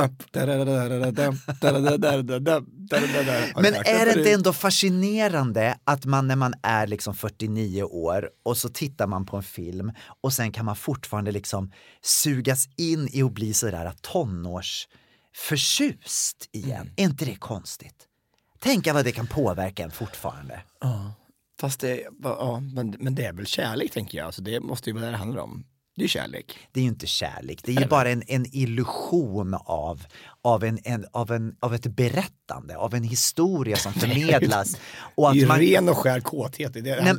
Men är det inte ändå fascinerande att man när man är liksom 49 år och så tittar man på en film och sen kan man fortfarande liksom sugas in i att bli sådär tonårsförtjust igen. Är inte det konstigt? Tänk vad det kan påverka en fortfarande. Ja, fast men det är väl kärlek, tänker jag. Alltså det måste ju vara det handlar om. Det är kärlek. Det är ju inte kärlek. Det är ju bara en illusion av ett berättande, av en historia som förmedlas. Och att det är man... ren och skär kåthet. Det är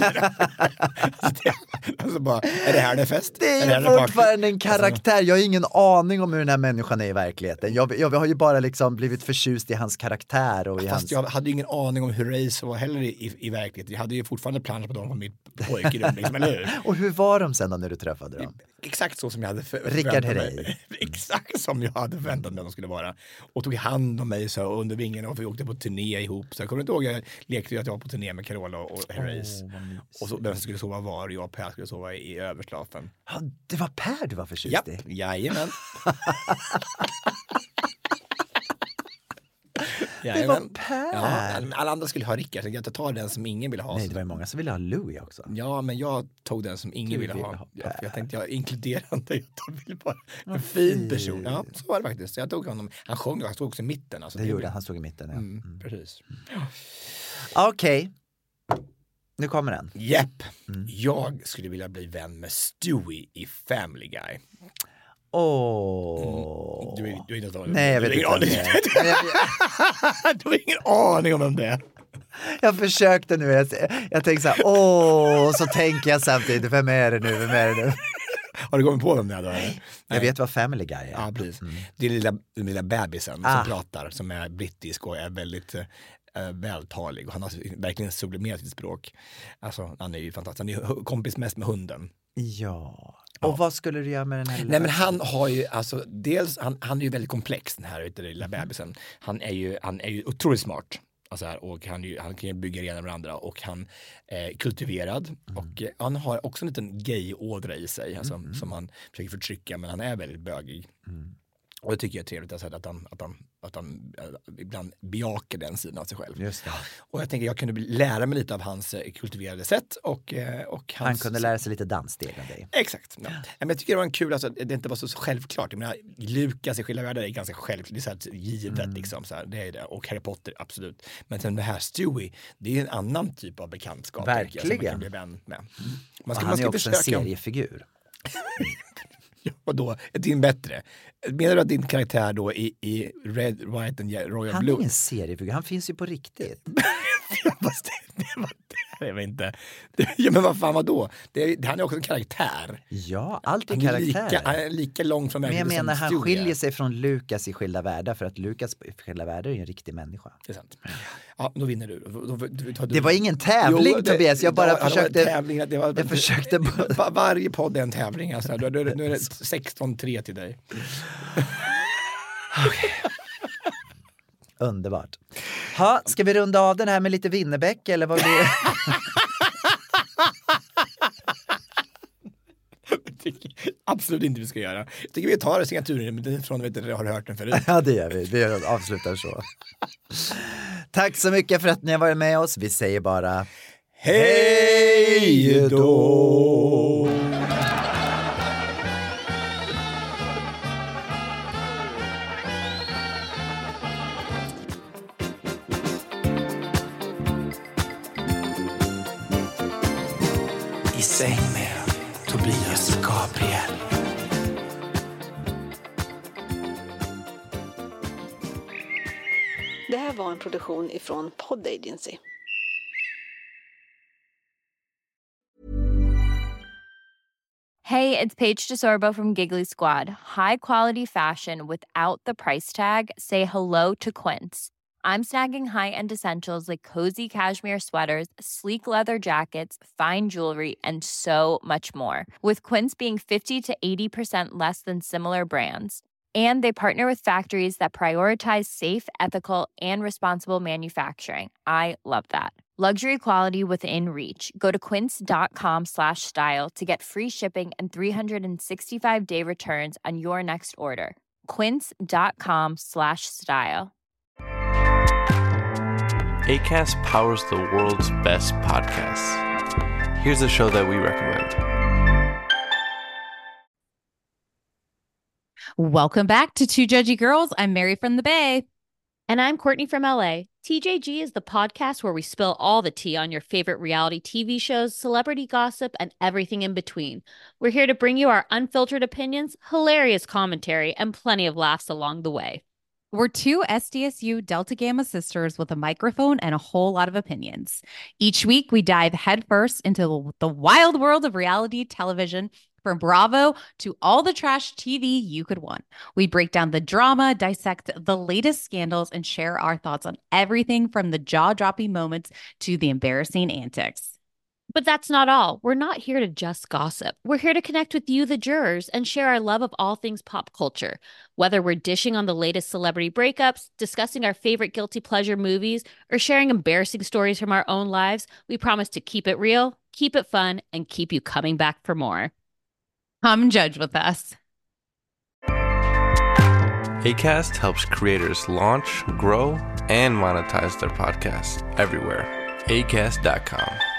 alltså bara, är det här det fest? Det är ju fortfarande en karaktär. Jag har ingen aning om hur den här människan är i verkligheten. Jag har ju bara liksom blivit förtjust i hans karaktär. Och Fast jag hade ju ingen aning om hur Race var heller i verkligheten. Jag hade ju fortfarande planer på dem på mitt pojkrum. Liksom, eller hur? Och hur var de sen då när du träffade dem? Exakt så som jag hade Rickard Herrey. Exakt som jag hade förväntat mig att de skulle vara. Och tog hand om mig så under vingen och vi åkte på turné ihop. Så jag kommer inte ihåg, jag lekte ju att jag var på turné med Carola och Herreys. Och så vem skulle sova var, jag och Per skulle sova i överslafen. Ja, det var Per du var förtjust i? Jajamän. Det var Per. Ja, alla andra skulle ha Rickard, så jag inte ta den som ingen ville ha. Nej, det var många som ville ha Louis också. Ja, men jag tog den som ingen ville ha. Jag tänkte jag inkluderande, jag ville bara en fin person. Ja, så var det faktiskt. Jag tog honom. Han sjöng, han stod också i mitten. Alltså, det gjorde han stod i mitten, ja. Precis. Okej. Nu kommer den. Japp. Jag skulle vilja bli vän med Stewie i Family Guy. Du är inte aning. Nej, jag vet inte. Du har ingen aning om vem det är. Jag försökte nu. Jag tänkte så här, så tänker jag samtidigt, vem är det nu? Har du kommit på vem det är då? Jag vet vad Family Guy är. Ja, precis. Det är den lilla bebisen som pratar, som är brittisk och är väldigt vältalig. Och han har verkligen sublimerat sitt språk. Alltså, han är ju fantastisk. Han är kompis mest med hunden. Ja. Och vad skulle du göra med den här? Nej, men han har ju, alltså, dels, han är ju väldigt komplex, den här lilla bebisen. Han är ju otroligt smart. Alltså här, och han kan ju bygga rena med andra och han är kultiverad och han har också en liten gay-ådra i sig som han försöker förtrycka, men han är väldigt bögig. Och det tycker jag är trevligt alltså, att han ibland bejakar den sidan av sig själv. Just det. Och jag tänker jag kunde lära mig lite av hans kultiverade sätt och han kunde lära sig lite danssteg av dig. Exakt. Ja. Men jag tycker det var en kul, alltså, det inte var så självklart. Jag menar, Lukas i Skilda världar är ganska självklart, det är så här givet liksom, så här, det är det. Och Harry Potter, absolut. Men sen det här Stewie, det är en annan typ av bekantskap. Verkligen. Som man kan bli vän med. Han är också en seriefigur. Ja, och då är din bättre. Menar du att din karaktär då i Red, White and Royal han Blue? Han är ingen seriefigur, han finns ju på riktigt. Det var inte. Ja, men vad fan var då? Han är också en karaktär. Ja, allt är karaktär. Han är lika lång från men jag menar, han skiljer sig från Lukas i Skilda världar för att Lukas i Skilda världar är ju en riktig människa. Det är sant. Ja, då vinner du. Det var ingen tävling, Tobias. Jag bara försökte... Jag försökte... Varje podd är en tävling. Alltså. Nu är det 16-3 till dig. Okay. Underbart. Ska vi runda av den här med lite Winnerbäck eller vad blir det? Absolut inte vi ska göra. Jag tycker vi tar signaturen från att har hört den förut. Ja, det gör vi. Vi avslutar så. Tack så mycket för att ni har varit med oss. Vi säger bara hej då! I säng med Tobias Gabriel. Det här var en produktion ifrån Pod Agency. Hey, it's Paige DeSorbo from Giggly Squad. High quality fashion without the price tag. Say hello to Quince. I'm snagging high-end essentials like cozy cashmere sweaters, sleek leather jackets, fine jewelry, and so much more. With Quince being 50 to 80% less than similar brands. And they partner with factories that prioritize safe, ethical, and responsible manufacturing. I love that. Luxury quality within reach. Go to quince.com/style to get free shipping and 365-day returns on your next order. Quince.com/style. Acast powers the world's best podcasts. Here's a show that we recommend. Welcome back to Two Judgy Girls. I'm Mary from the Bay. And I'm Courtney from LA. TJG is the podcast where we spill all the tea on your favorite reality TV shows, celebrity gossip, and everything in between. We're here to bring you our unfiltered opinions, hilarious commentary, and plenty of laughs along the way. We're two SDSU Delta Gamma sisters with a microphone and a whole lot of opinions. Each week, we dive headfirst into the wild world of reality television, from Bravo to all the trash TV you could want. We break down the drama, dissect the latest scandals, and share our thoughts on everything from the jaw-dropping moments to the embarrassing antics. But that's not all. We're not here to just gossip. We're here to connect with you, the jurors, and share our love of all things pop culture. Whether we're dishing on the latest celebrity breakups, discussing our favorite guilty pleasure movies, or sharing embarrassing stories from our own lives, we promise to keep it real, keep it fun, and keep you coming back for more. Come judge with us. Acast helps creators launch, grow, and monetize their podcasts everywhere. Acast.com.